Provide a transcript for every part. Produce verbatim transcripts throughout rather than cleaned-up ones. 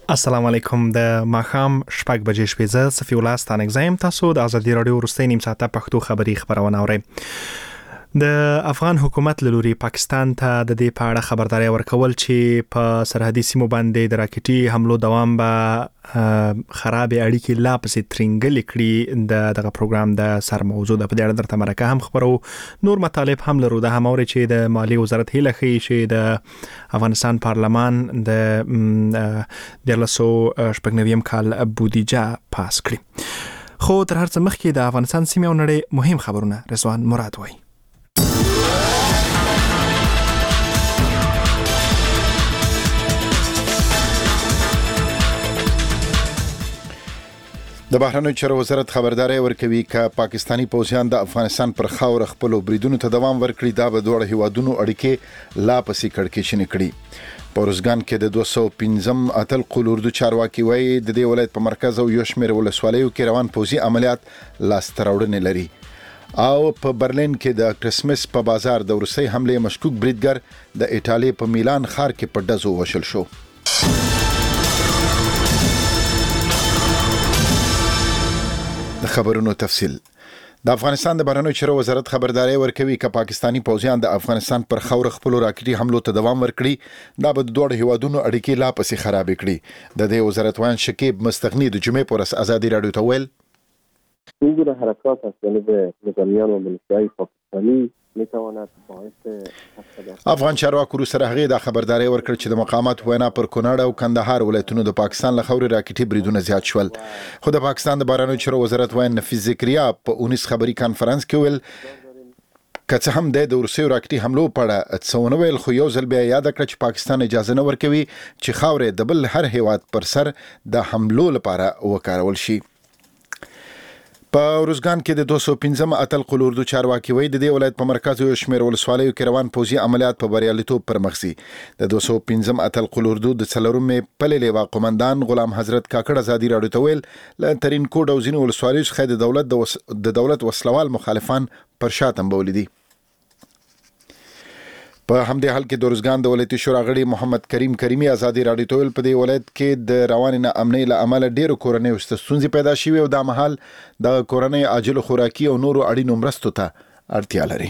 السلام علیکم د ماخام شپږ بجې شپې زه صفی الله ستانګزایم تاسو د ازادي رادیو وروستۍ نیم ساعته پښتو خبري خبرونه اورئ. د افغان حکومت له لوري پاکستان ته د دې په اړه خبرداري ورکول چې په سرحدي سیمو باندې د راکټي حملو دوام به خراب اړیکې لا پسې ترنګل کړي د دغه پروګرام د سر موضوع د په دې اړه درته مرکه هم خبرو. نور مطالب هم لرو د هموري چې د مالی وزارت هیله کوي چې د افغانستان پارلمان د دلسو شپږنویم کال بودیجه پاس کړي. خو تر هر څه مخکې د افغانستان سیمه او نړۍ مهم خبرونه رضوان مراد وایي. د بهرنیو چارو وزارت خبرداري ورکوي چې پاکستانی پوځیان د افغانستان پر خاور خپل بریدونو ته دوام ورکړي دا به دوه هیوادونو اړیکې لا پسې کړکېچنې کړي. په روزګان کې د دوه سوه پنځم اتل قلوردو چارواکي وایي د دې ولایت په مرکز او یو شمېر ولسوالیو کې روان پوځي عملیات لاسته راوړنې لري. او په برلین کې د کرسمس په بازار د روسي حمله مشکوک بریدګر د ایټالیا په میلان ښار کې په ډزو وشل شو. د خبرونو تفصیل. د افغانستان د بهرنیو چارو وزارت خبرداري ورکوي چې پاکستانی پوځیان د افغانستان پر خاور خپل راکټي حملو ته دوام ورکړي دا به د دوه هیوادونو اړیکې لا پسې خراب کړي. د دې وزارت وان شکیب مستغنی د جمعې پر ازادي رادیو ته ویل این گونه حرکات از جانب نظامیان و ملیشیای پاکستانی میتواند باعث افغان چارواکو سره هغه د خبرداري ورکړ چې د مقامات وینا پر کونړ او کندهار ولایتونو د پاکستان له خوري راکټي بریدونه زیات شول. خو د پاکستان د بهرنیو چارو وزارت وایي نفیس ذکریا په اونیس خبري کانفرنس کې ویل کڅ هم د روسي راکټي حملو په اړه څونه ویل خو یو ځل بیا یاد کړ چې پاکستان اجازه نه ورکوي چې خاورې د بل هر هیواد پر سر د حملو لپاره وکارول شي. په روزګان کې د دوه سوه پنځم اتل قلوردو چارواکي وایي د دې ولایت په مرکز او شمېر ولسوالیو کې روان پوځي عملیات په بریالیتوب پر مخ سي. د دوه سوه پنځم اتل قلوردو د څلورمې پلې لیوا قومندان غلام حضرت کاکړ ازادي راډیو ته ویل ل ترين کوډ او ځینو ولسوالیو څخه د دولت د وس... دولت وسلوال مخالفان پر شاتم بولیدي. په همدې حال کې د روزګان د ولایتي شورا غړي محمد کریم کریمی ازادي راډیو ته ویل په دې ولایت کې د رواني ناامنۍ له امله ډېر کورنۍ ستونزې پیدا شوې او د مهال د کورنۍ عاجل خوراکي او نورو اړینو مرستو ته اړتیا لري.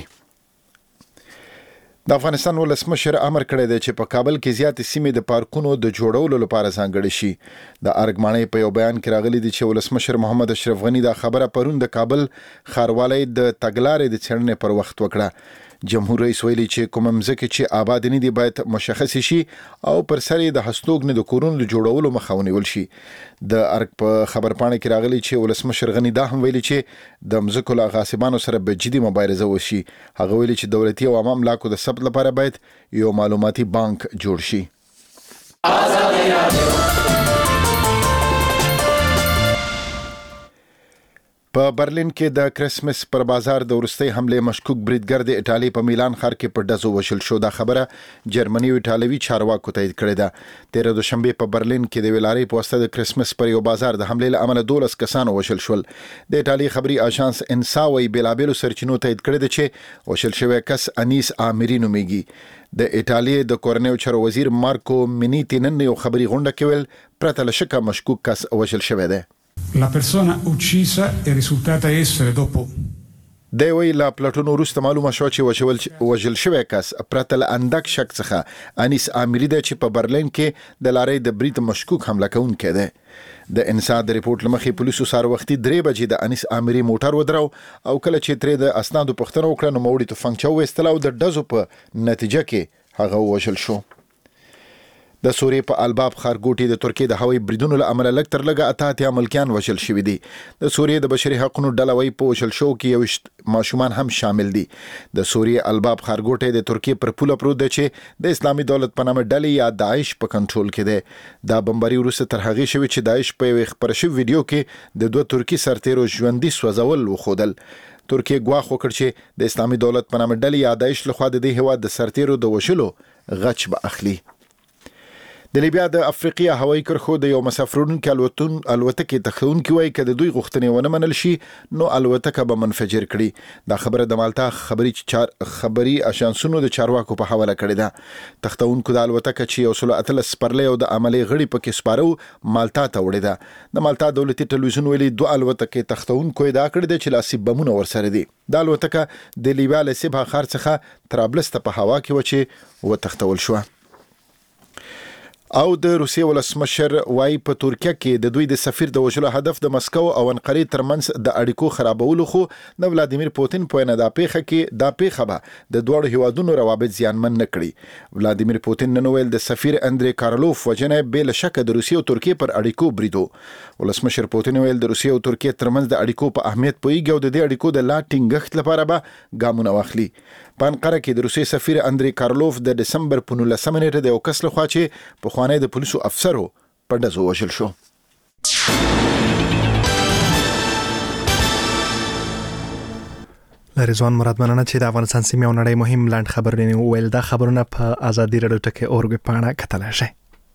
د افغانستان ولسمشر امر کړی دی چې په کابل کې زیاتې سیمې د پارکونو د جوړولو لپاره ځانګړې شي. د ارګمانۍ په یو بیان کې راغلي دي چې ولسمشر محمد اشرف غنی دا خبره پرون د کابل ښاروالۍ د تګلارې د څېړنې پر وخت وکړه. جمهور رئیس ویلي چې کوم مځکه چې آباد نه دي باید مشخص شي او پر سر د هستوګنې د کورونو د جوړولو مخه ونیول شي. د ارګ په خبرپاڼه کې راغلي چې ولسمشر غنی دا هم ویلي چې د مځکو له غاصبانو سره به جدي مبارزه وشي. هغه ویلي چې دولتي او عامه املاکو د ثبت لپاره باید یو معلوماتي بانک جوړ شي. ازادي رادیو په برلین کې د کرسمس پر بازار د ورستۍ حمله مشکوک بریدګر د ایټالیا په میلان ښار کې په ډزو وشل شو. دا خبره جرمني او ایټالوي چارواکو تایید کړې ده. تیر دوشنبه په برلین کې د ویلاري په واسطه د کرسمس پر یو بازار د حمله له امله دولس کسان وشل شول. د ایټالیا خبري اژانس انساوي بلابلو سرچینو تایید کړی دی چې وشل شوی کس انیس آمری نومیږي. د ایټالیا د کورنیو چارو وزیر مارکو مینیتی نن یو خبري غونډه کې ویل پرته له شکه مشکوک کس وشل شوی دی. La persona uccisa è risultata essere dopo د وی لا پلاتونو وروسته معلومه شو چې وژل شوی کس پرته له اندک شک څخه انیس آمری دی چې په برلین کې د لارۍ د بریټ مشکوک حمله کوونکی دی. د انساد ریپورت لمخې پولیسو سار وختي درې بجې د انیس آمری موټر ودرو او کله چې ترې د اسنادو پوښتنه وکړه نو موړي تفنګ چا وایستل او د ډزو په نتیجه کې هغه وژل شو. د سوریې په الباب ښارګوټي د ترکیې د هوایي بریدونو له امله لږ تر لږه اته اتیا ملکیان وژل شوي دي. د سوریې د بشري حقوقو ډله وایي په وژل شوو کې یو ماشومان هم شامل دي. د سوریې الباب ښارګوټی د ترکیې پر پوله پروت دی چې د اسلامي دولت په نامه ډلې یا داعش په کنټرول کې دی. دا بمباري وروسته تر هغې شوې چې داعش په یوې خپره شوې ویډیو کې د دوه ترکي سرتیرو ژوندي سوځول وښودل. ترکیې ګواښ وکړ چې د اسلامي دولت په نامه ډلې یا داعش لخوا د دې هېواد د سرتیرو د وژلو غچ به اخلي. د لیبیا د افریقیا هوایي کرښو د یو مسافرونکو الوتون الوتکې تخونکي وایي کده دوی غوښتنې ونه منل شي نو الوتکه به منفجر کړي دا خبره د مالټا خبري چار خبري اژانسونو د چارواکو په حواله کړې ده تخونکو د الوتکه چې یو سل اتلس پرلې او د عملي غړي پکې سپارو مالټا ته وړي ده د مالټا دولتي ټلویزیون ویلي دوه الوتکې تخونکو دا کړې ده چې لاسي بمونه ورسره دي د الوتکه د لیبیا له سبا خار څخه طرابلس ته په هوا کې و چې و تختول شو او د روسیې ولسمشر وايي په ترکیه کې د دوی د سفیر د وژلو هدف د مسکو او انقرې ترمنځ د اړیکو خرابولو خو د ولادیمیر پوتین په نه دا پیخه کې دا پیخه به د دوه هیوادونو روابط زیانمن نه کړي ولادیمیر پوتین نن ویل د سفیر اندري کارلوف وجنه بل شک د روسیې او ترکیه پر اړیکو بریدو ولسمشر پوتین ویل د روسیې او ترکیه ترمنځ د اړیکو په اهمیت پویږي او د دې اړیکو د لا ټینګښت لپاره به ګامونه واخلي په انقره کې د روسیې سفیر اندري کارلوف د دسمبر په نولسمه نیټه د یو کس لخوا چې په خوانې د پولیسو افسرو په ډزو وژل شو لریزوان مراد مننه چې د افغانستان سیمې او نړۍ مهم لاند خبرونه ویل دا خبرونه په ازادي رادیو ټکی اورګ پاڼه کتل شي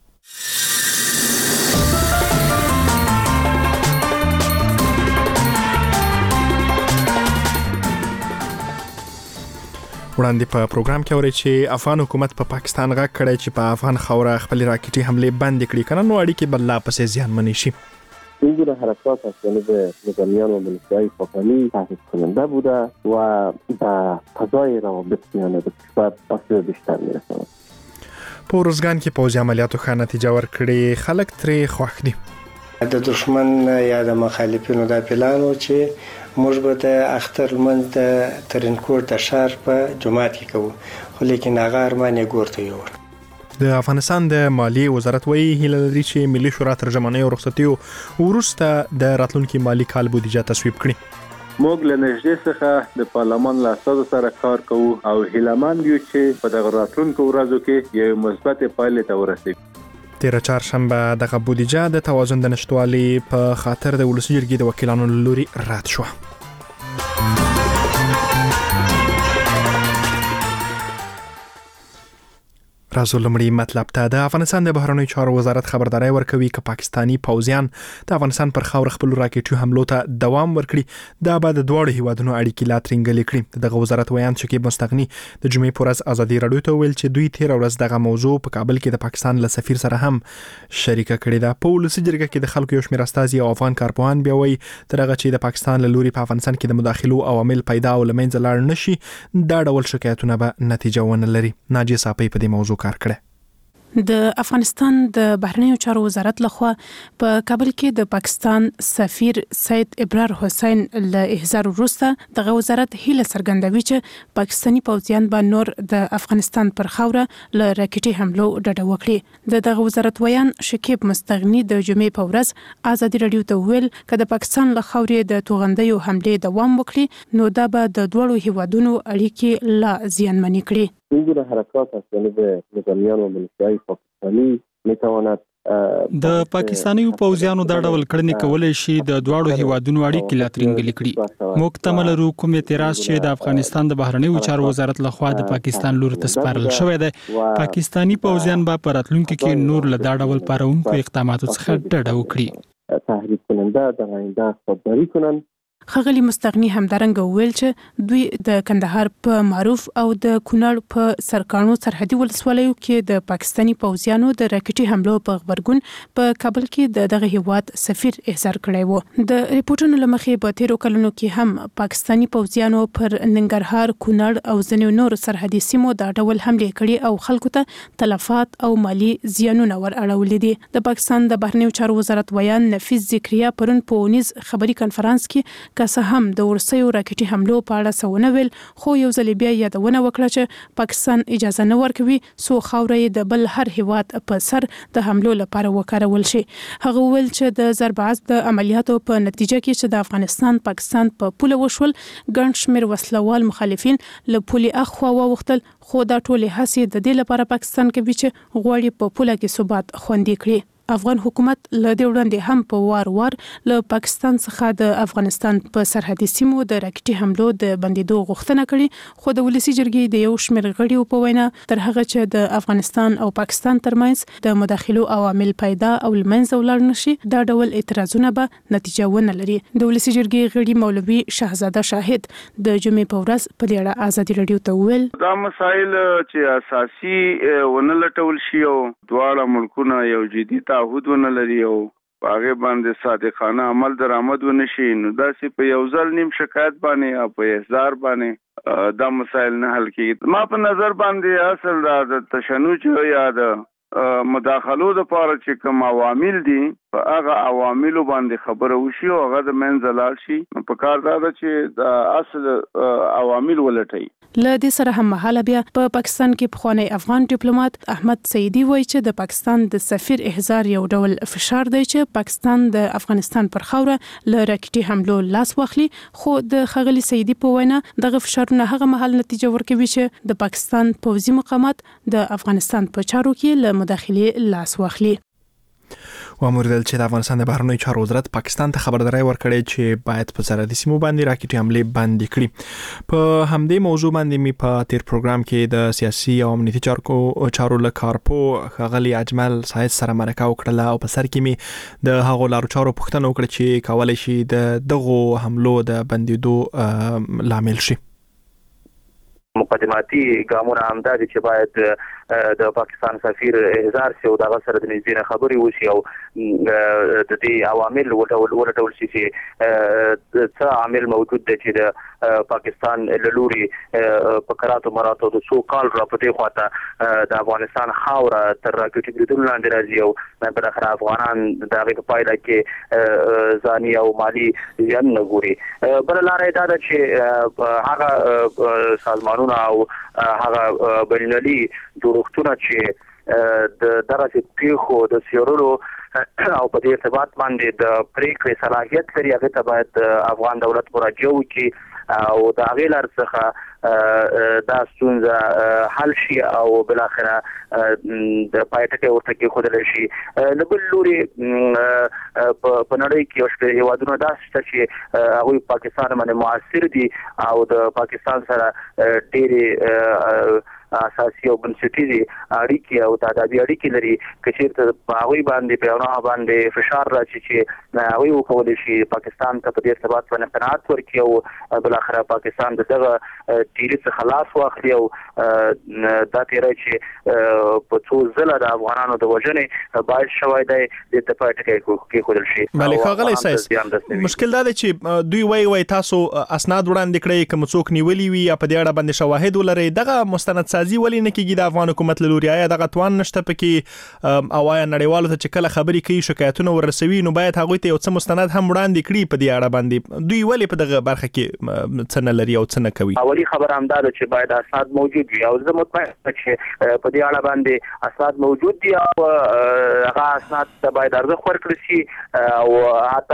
وړاندې په پروګرام کې اوري چې افغان حکومت په پا پاکستان غاک کړی چې په افغان خوره خپل راکټي حمله بند کړي کنه نو اړیکې بل لا پسې زیانمن شي این گونه حرکات از جانب نظامیان و ملیشه‌های پاکستانی تحریک کننده بوده و به فضای روابط میان دو کشور آسیب بیشتر میرساند. په ورزګان کې پوځي عملیاتو ښه نتیجه ورکړي خلک ترې خوښ دي. د دشمن یا د مخالفینو د پلانو چې موږ به د اختر منځ د ترنکوټ د شهر په جماعت کې کوو خو لیکن هغه ارمان یې ګورته یو د افغانستان د مالی وزارت وایي هیله لري چې ملي شورا ترجمانۍ او رخصتیو وروسته د راتلونکي مالی کال بودیجه تصویب کړي موږ له نږدې څخه د پارلمان له اساسو سره کار کوو او هیلهمند یو چې په دغه راتلونکو ورځو کې یو مثبت پایلې ته ورسیږي تیر چهارشنبه دغه بودیجه د توازن د نشټوالي په خاطر د ولسي جرګې د وکیلانو لوري رد شو. راځو لمړی مطلب ته د افغانستان د بهرنیو چارو وزارت خبرداري ورکوي چې پاکستانی پوځیان د افغانستان پر خاور خپل راکټي حملو ته دوام ورکړي دا به د دوه هیوادونو اړیکې لا ترنګل کړي دغه وزارت ویان چې مستغني د جمعې پر ورځ ازادي رادیو ته ویل چې دوی تیر ورځ دغه موضوع په کابل کې د پاکستان له سفیر سره هم شریکه کړې ده په ولسي جرګه کې د خلکو یو شمېر استازي او افغان کارپوهان بیا وایي ترغه چې د پاکستان له لوري په افغانستان کې د مداخلو عوامل پیدا او لمنځه لاړ نشي دا ډول شکایتونه به نتیجه ونه لري ناجی صاحب په دې موضوع کار کړی د افغانستان د بهرنیو چارو وزارت لخوا په کابل کې د پاکستان سفیر سید ابرار حسین له احضار وروسته دغه وزارت هیله څرګندوي چې پاکستانی پوځیان به نور د افغانستان پر خاوره له راکټي حملو ډډه وکړي د دغه وزارت ویان شکیب مستغني د جمعې په ورځ ازادي رادیو ته ویل چې د پاکستان له خاورې د توغندیو حمله دوام وکړي نو دا به د دوه هیوادونو اړیکې لا زیانمن کړي این گونه حرکات از جانب نظامیان و ملیشه‌های پاکستانی میتواند د پاکستانی پوځیانو دا ډول کړنې کولای شي د دواړو هیوادونو اړیکې لا ترنګل کړي موږ تمل رو کوم اعتراض چې د افغانستان د بهرنیو چارو وزارت لخوا د پاکستان لور ته سپارل شوی دی پاکستانی پوځیان به په راتلونکي کې نور له دا ډول پارونکو اقداماتو څخه ډډه وکړي تحریک کننده در آینده خودداری کنند خغلی مستغنی همدارنګ ویل چې دوی د کندهار په معروف او د کونړ په سرکانو سرحدي ولسوالیو کې د پاکستانی پوځیانو د راکټي حملو په خبرګون په کابل کې د دغه هیواد سفیر احضار کړی وو د ریپورتونو لمخې په تیرو کلونو کې هم پاکستانی پوځیانو پر ننګرهار کونړ او ځینو نور سرحدي سیمو د ډول حمله کړي او خلکو ته تلفات او مالی زیانونه ور اړولې دي د پاکستان د بهرنیو چارو وزارت ویان نفیس ذکریا پرون په ونیز خبري کانفرنس کې که څه هم د ورسیو راکټي حملو په اړه سونه ویل خو یو ځل بیا یادونه وکړه چې پاکستان اجازه نه ورکوي سو خاورې د بل هر هیواد په سر د حملو لپاره وکارول شي هغه ویل چې د ضربعز د عملیاتو په نتیجه کې چې د افغانستان پاکستان په پوله وشول ګڼ شمېر وسلوال مخالفین له پولي اخوا ووختل خو دا ټولې هڅې د دې لپاره پاکستان کوي چې غواړي په پوله کې ثبات خوندي کړي افغان حکومت له دې وړاندې هم په وار وار له پاکستان څخه د افغانستان په سرحدي سیمو د راکټي حملو د بندیدو غوښتنه کړې، خو د ولسی جرګې د یو شمېر غړیو په وینا تر هغه چې د افغانستان او پاکستان ترمنځ د مداخلو عوامل پیدا او لمنځه ولاړ نشي، دا ډول اعتراضونه به نتیجه ونه لري. د ولسی جرګې غړي مولوي شهزاده شاهد د جمعې په ورځ په دې اړه ازادي رادیو ته وویل دا مسایل چې اساسي ونه لټول شي او دواړه ملکونه یو جدي تعهد ونه لري او هغه باندې صادقانه عمل درآمد ونشي، نو داسې په یو ځل نیم شکایت باندې او په احضار باندې دا مسایل نه حل کیږي. ما په نظر باندې اصل دا د تشنج یا د مداخلو د پاره چې کوم عوامل دي په هغه عواملو باندې خبره وشي او هغه د منځ لاړ شي، په کار دا ده چې د اصل عوامل ولټي. له دې سره هم مهاله بیا په پا پاکستان کې پخوانی افغان ډیپلوماټ احمد سعیدی وایي چې د پاکستان د سفیر احضار یو ډول فشار دی چې پاکستان د افغانستان پر خاوره له راکټي حملو لاس واخلي، خو د خغلی سعیدی په وینا دغه فشارونه هغه مهال نتیجه ورکوي چې د پاکستان پوځي مقامات د افغانستان په چارو کې له مداخلې لاس واخلي. و موردل چې د افغانستان د بهرنیو چارو وزارت پاکستان ته خبرداري ورکړې چې باید په سرحدي سیمو باندې راکټي حملې بند کړي. په همدې موضوع باندې می په تیر پروګرام کې د سیاسي او امنیتي چارو چارو لکارپو خغلی اجمل سایت سره مرکه وکړه او په سر کې می د هغو لارو چارو پوښتنه وکړه چې کولای شي د دغو حملو د بندیدو لامل شي. مقدماتي ګامونه همدا دي چې باید د پاکستان سفیر احضار شي او د سره د نږدې خبري وشي او د دې عوامل ولټول شي چې څه عامل موجود دي چې د پاکستان لوري په قراتو مراتو د څو کال را پټې خواته د افغانستان خاوره تر راکټي بریدونو لاندې راځي او په اخر افغانان د هغه په پایله کې ځاني او مالی زیان نه ګوري. بل لارې دا ده چې هغه سازمان او هغه بینالي جوړښتونه چې د دغه پیښو د سیورلو او په دې ارتباط باندې د پریکړې صلاحیت لري، هغه ته باید افغان دولت مراجعه وکړي او د هغې لار څخه دا ستونزه حل شي او بالاخره د پایټکې ورته کېښودلی شي. له بل لوري په نړۍ کې یو شمېر هېوادونه داسې شته چې هغوی پاکستان باندې معاصر دي او د پاکستان سره ډېرې اساسي او بنسټیزي اړیکې او تعدادي اړیکې لري، که چېرته په هغوی باندې په یو باندې فشار راشي چې هغوی وکولی شي پاکستان ته په دې ارتباط باندې قناعت ورکړي او بالاخره پاکستان د دغه تیري څخه لاس واخلي او دا تیری چې په څو ځله د افغانانو د وژنې باعث شوی دی دې ته پایټکې کېښودل شي. بلې ښاغلی سایس مشکل دا دی چې دوی وایي وایي تاسو اسناد وړاندې کړئ، که مو څوک نیولي وي یا په دې اړه باندې شواهد ولرئ، دغه مستند سازي ولې نه کېږي د افغان حکومت له لوري؟ آیا دغه توان نشته پکې او آیا نړیوالو ته چې کله خبرې کوي شکایتونه ورسوي نو باید هغوی ته یو څه مستند هم وړاندې کړي په دې اړه باندې؟ دوی ولې په دغه برخه کې څه نه لري او څه نه کوي؟ اولي خبره همدا ده چې باید اسناد موجود وي او زه مطمئن چې په دې اړه باندې اسناد موجود دي او هغه اسناد ته باید ارزښت ورکړل شي او حتی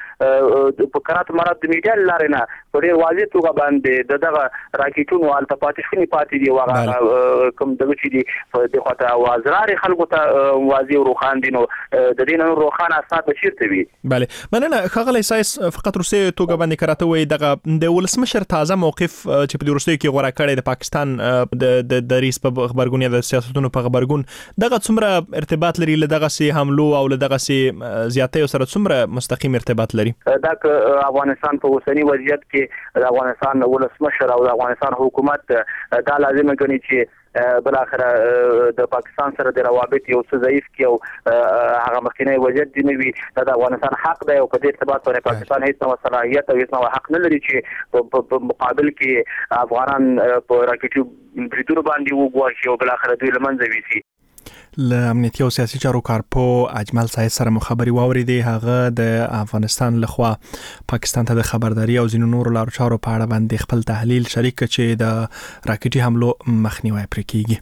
هغه په قراتو مراتو د میډیا له لارې نه په ډېر واضح توګه باندې دغه راکټونو هلته پاتې شوني پاتې دي او هغه کوم دغه چې دي په دې خواته او ازرارې خلکو ته واضح او روښان دي، نو د دې نه روښانه اسناد به چېرته وي؟ بله مننه. ښاغلی سایس فقط وروستۍ توګه باندې که راته ووایي دغه د ولسمشر تازه موقف چې په دې وروستیو کې غوره کړی د پاکستان د دریځ په غبرګون یا د سیاستونو په غبرګون، دغه څومره ارتباط لري له دغسې حملو او له دغسې زیاتیو سره څومره مستقیم ارتباط لري؟ دا که افغانستان په اوسني وضعیت کې د افغانستان ولسمشر او د افغانستان حکومت دا لازمه ګڼي چې بالاخره د پاکستان سره د روابط یو څه ضعیف کړي او هغه مخکینی وضعیت دې نه وي، دا د افغانستان حق دی او په دې ارتباط باندې پاکستان هیڅ نوع صلاحیت او هیڅ نوع حق نه لري چې په مقابل کې افغانان په راکټي بریدونو باندې وګواښي او بالاخره دوی له منځه ویسي. له امنیتي او سیاسي چارو کارپو اجمل سایت سره مو خبري واورېدې. هغه د افغانستان لخوا پاکستان ته د خبرداري او ځینو نورو لارو چارو په اړه باندې خپل تحلیل شریک کړ چې د راکټي حملو مخنیوی پرې کیږي.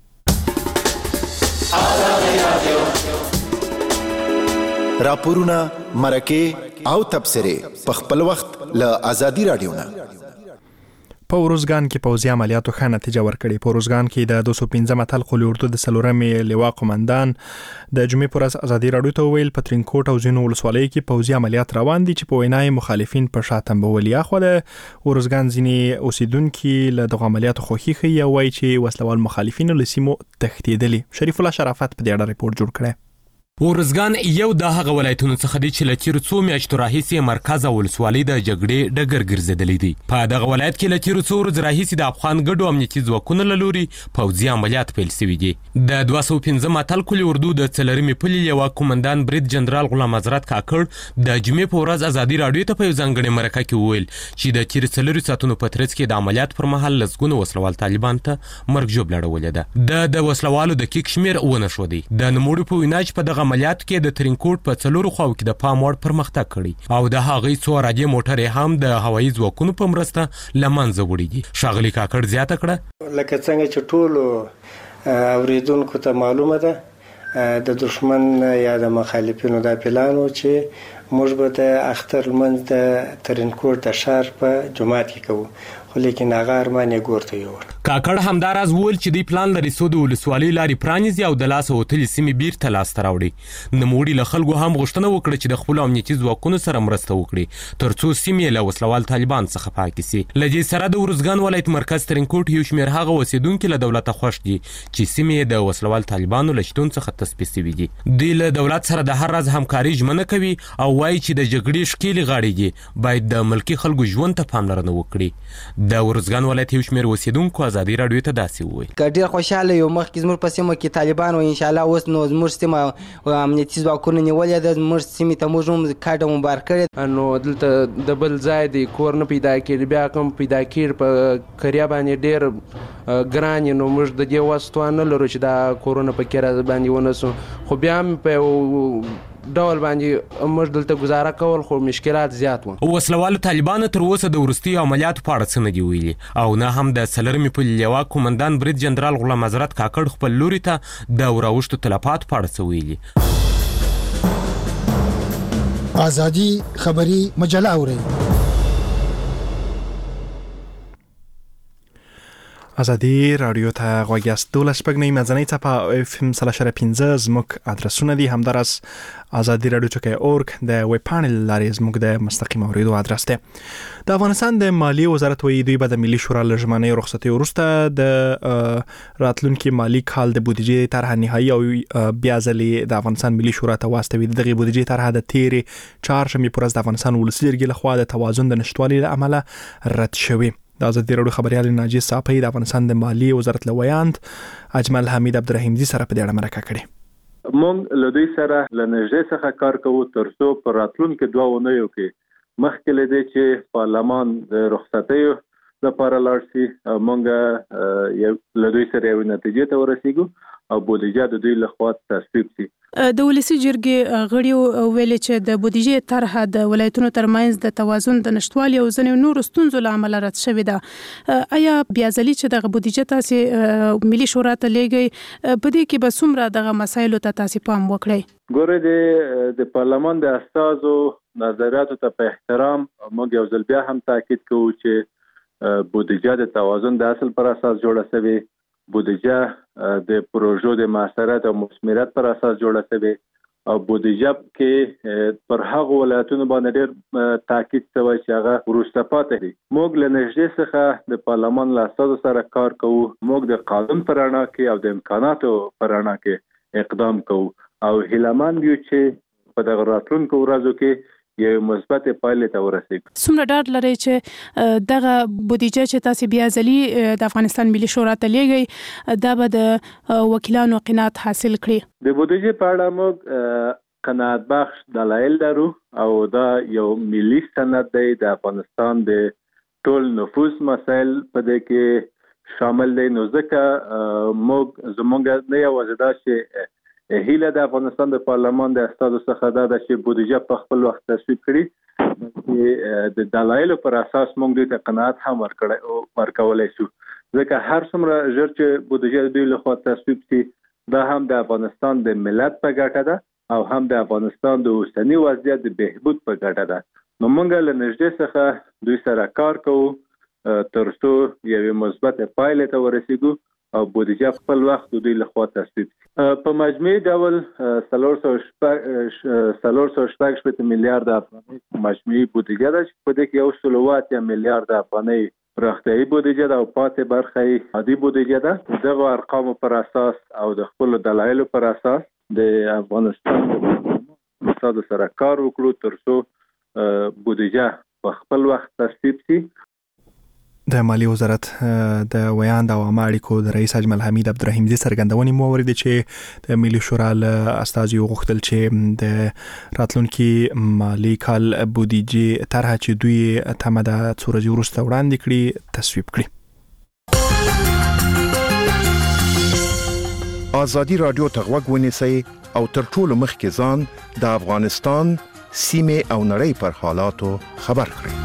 راپورونه مرکه او تبصره په خپل وخت له آزادي رادیو نه په ورزګان کې پوځي عملیاتو ښه نتیجه ورکړې. په ورزګان کې د دوه سوه پنځه متل قول اردو د څلورمې لواء قومندان د جمعې پر ورځ ازادي راډیو ته وویل په ترینکوټ او ځینو ولسوالیو کې پوځي عملیات روان دي چې په وینا یې مخالفین په شا تنبولي. اخو د ورزګان ځینې اوسیدونکو له دغه عملیاتو خوښي ښیي او وایي چې وسلوال مخالفین له سیمو تښتېدلي. شریف الله شرافت په دې اړه ریپورت جوړ کړی. ورزګان یو د هغه ولایتونو څخه دی چې له تیرو څو میاشتو راهیسې مرکز او ولسوالۍ د جګړې ډګر ګرځېدلی دی. په دغه ولایت کې له تیرو څو ورځو راهیسې د افغان ګډو امنیتي ځواکونو له لوري پوځي عملیات پیل شوي دي. د دوه سوه پنځه متل قول اردو د څلورمې پلې لواء قومندان برید جنرال غلام حضرت کاکړ د جمعې په ورځ ازادي راډیو ته په یو ځانګړې مرکه کې وویل چې د تیرو څلورو ساعتونو په ترڅ کې د عملیات پر مهال لسګونو وسلوال طالبان ته مرګ ژوبله اړولې ده. د د وسلوالو د کیک شمېر ونه ښودی. د نوموړي په وینا چې په دغه عملیاتو کې د ترینکوټ په څلورو خواو کې د پام وړ پرمختګ کړی او د هغې څو راډیو موټرې هم د هوایي ځواکونو په مرسته له منځه وړي دي. ښاغلي کاکړ زیاته کړه لکه څنګه چې ټولو اوریدونکو ته معلومه ده د دشمن یا د مخالفینو دا پلان و چې موږ به د اختر لمونځ د ترینکوټ د ښار په جومات کې کوو، خو لیکن هغه ارمان یې ګور ته یووړ. کاکړ همداراز وویل چې دوی پلان لري څو د ولسوالۍ لارې پرانیزي او د لاسه وتلې سیمې بیرته لاسته راوړي. نوموړي له خلکو هم غوښتنه وکړه چې د خپلو امنیتي ځواکونو سره مرسته وکړي تر څو سیمې له وسلوال طالبان څخه پاکې سي. له دې سره د ورزګان ولایت مرکز ترینکوټ یو شمېر هغه اوسېدونکي له دولته خوښ دي چې سیمې د وسلوال طالبانو له شتون څخه تثبیت شوي دي. دوی له دولت سره د هر راز همکاري ژمنه کوي او وایي چې د جګړې ښکېلې غاړې دي باید د ملکي خلکو ژوند ته پاملرنه وکړي. د ورزګان ولایت یو شمېر اوسېدونکو ازادي راډیو ته داسې وویل. که ډېر خوشحاله یو مخکې زموږ په سیمه کې طالبان و انشاءالله اوس نو زموږ سیمه امنیتي ځواکونو نیولې ده، زموږ سیمې ته موږ هم کډه مبار کړې. نو دلته د بل ځای د کور نه پیدا کېږي، بیا کوم پیدا کېږي په کریا باندې ډېر ګران، نو موږ د دې وس توان نه لرو چې دا کورونه په کې را باندې ونسو، خو بیا هم په ډول باندې موږ دلته گزاره کول، خو مشکلات زیات وو. وسلوالو طالبانو تر اوسه د وروستیو عملیاتو په اړه څه نه دي ویلي او نه هم د څلورمې پلې لواء قومندان برید جنرال غلام حضرت کاکړ خپل لوري ته د وراوښتو تلفاتو په اړه څه ویلي. ازادي خبري مجله اورئ. ازادي راډیو ته غوږ یاست. دولس شپږ نیم ځنۍ څپه اف ام سل شره پنځه زموږ ادرسونه دي. همداراز ازادي راډیو چکه اورګ د ویب پانل لارې زموږ د مستقیم اوریدو ادرس دی. د افغانستان د مالیې وزارت وایي دوی به د ملي شورا له ژمنې رخصتۍ وروسته د راتلونکي مالي کال د بودیجې طرحه نهایي او بیا ځلې د افغانستان ملي شورا ته واستوي. دغه بودیجې طرحه د تیرې چهارشنبې پر ورځ د افغانستان ولسي جرګې لخوا د توازن د نشتوالي له امله رد شوی. د ازادي راډیو خبريال ناجي صاحب د افغانستان د مالیې وزارت له ویاند اجمل حمید عبدالرحیم سره په دې اړه مرکه کړې. مونږ له دوی سره له نږدې څخه کار کوو تر څو په راتلونکو دوه اونیو کې مخکې له دې چې پارلمان د رخصتیو لپاره لاړ شي مونږ یو له دوی سره یو نتیجې ته ورسېږو او بودیجه د دوی لخوا تصویب شي. د ولسی جرګې غړیو ویلي چې د بودیجې طرحه د ولایتونو ترمنځ د توازن د نشټوالي او ځینې نورو ستونزو له امله رد شوې ده. آیا بیا ځلې چې د بودیجې تاسو ملي شورا ته لیږئ په دې کې به څومره دغه مسایلو ته تاسو پام وکړئ؟ ګوره د د پارلمان د استازو نظریاتو ته په احترام موږ یو ځل بیا هم تاکید کوو چې بودیجه د توازن د اصل پر اساس جوړه شوې، بودیجه د پروژو د معاصرت او مثمریت پر اساس جوړه شوې او بودیجه کې پر هغه ولایتونو باندې ډېر تاکید شوی چې هغه وروسته پاتې دي. موږ له نږدې څخه د پارلمان له استازو سره کار کوو، موږ د قانون پر رڼا کې او د امکاناتو پر رڼا کې اقدام کوو او هیلهمند یو چې په دغه راتلونکو ورځو کې یو مثبت پایلې ته ورسېږي. څومره ډاډ لرئ چې دغه بودیجه چې تاسو بیا ځلې د افغانستان ملي شورا ته لیږئ دا به د وکیلانو قناعت حاصل کړي؟ د بودیجې په اړه موږ قناعت بخش دلایل لرو او دا یو ملي سند دی. د افغانستان د ټول نفوذ مسایل په دې کې شامل دی، نو ځکه موږ زموږ نه یوازې دا چې هیله د افغانستان د پارلمان د استازو څخه دا د چې بودیجه په خپل وخت تصویب کړي، بلکې د دلایلو پر اساس موږ دوی ته قناعت هم ورکړی او ورکولی شو، ځکه هر څومره ژر چې بودیجه دوی لخوا تصویب شي دا هم د افغانستان د ملت په ګټه ده او هم د افغانستان د اوسني وضعیت د بهبود په ګټه ده. نو موږ له نږدې څخه دوی سره کار کوو ترڅو یو مثبت پایله ته ورسیږو او بودیجه خپل وخت دوی له خوا تصویب په مجموعي ډول څلور سوه شپږ شپېته میلیارډ افغانۍ مجموعي بودیجه ده چې په دې کې یو سل او اتیا میلیارډ افغانۍ راختي بودیجه ده او پاتې برخه یې عادي بودیجه ده. دغه ارقامو پر اساس او د خپل دلایلو پر اساس د افغانستان د اقتصاد سره کار وکړو ترڅو بودیجه په خپل وخت تصویب شي. د مالی وزارت د ویاند او عامه اړیکو د رئیس اجمل حمید عبدالرحیم دي څرګندونې مو اوریدې چې د ملي شورا له استازو غوښتل چې د راتلونکي مالی کال بودیجه طرحه چې دوی تمه ده څو ورځې وروسته وړاندې کړي تصویب کړي. ازادي رادیو ته غوږ ونیسئ او تر ټولو مخکې ځان د افغانستان سیمې او نړۍ پر حالاتو خبر کړئ.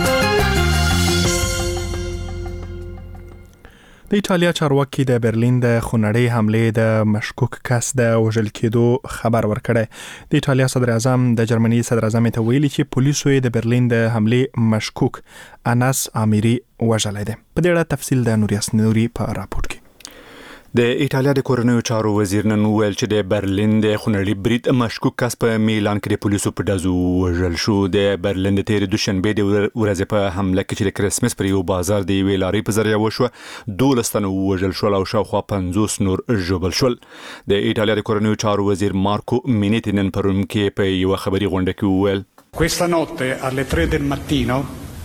د ایټالیا چارواکي د برلین د خونړۍ حملې د مشکوک کس د وژل کېدو خبر ورکړی. د ایټالیا صدر اعظم د جرمني صدر اعظم ته ویلي چې پولیسو د برلین د حملې مشکوک انس آمیری وژلی دی. په دې اړه تفصیل د نوریاس نوري په راپور کې. د ایټالیا د کورنیو چارو وزیر نن ویل چې د برلین د خونړي برید مشکوک کس په میلان کې د پولیسو په ډزو وژل شو. د برلین د تیرې دوشنبې د ورځې په حمله کې چې د کرسمس پر یو بازار د یوې لارې په ذریعه وشوه دولس تنه وژل شول او شاوخوا پنځوس نور ژوبل شول. د ایټالیا د کورنیو چارو وزیر مارکو مینیتی نن پرون کې په یو خبري غونډه کې وویل Questa notte alle tre del mattino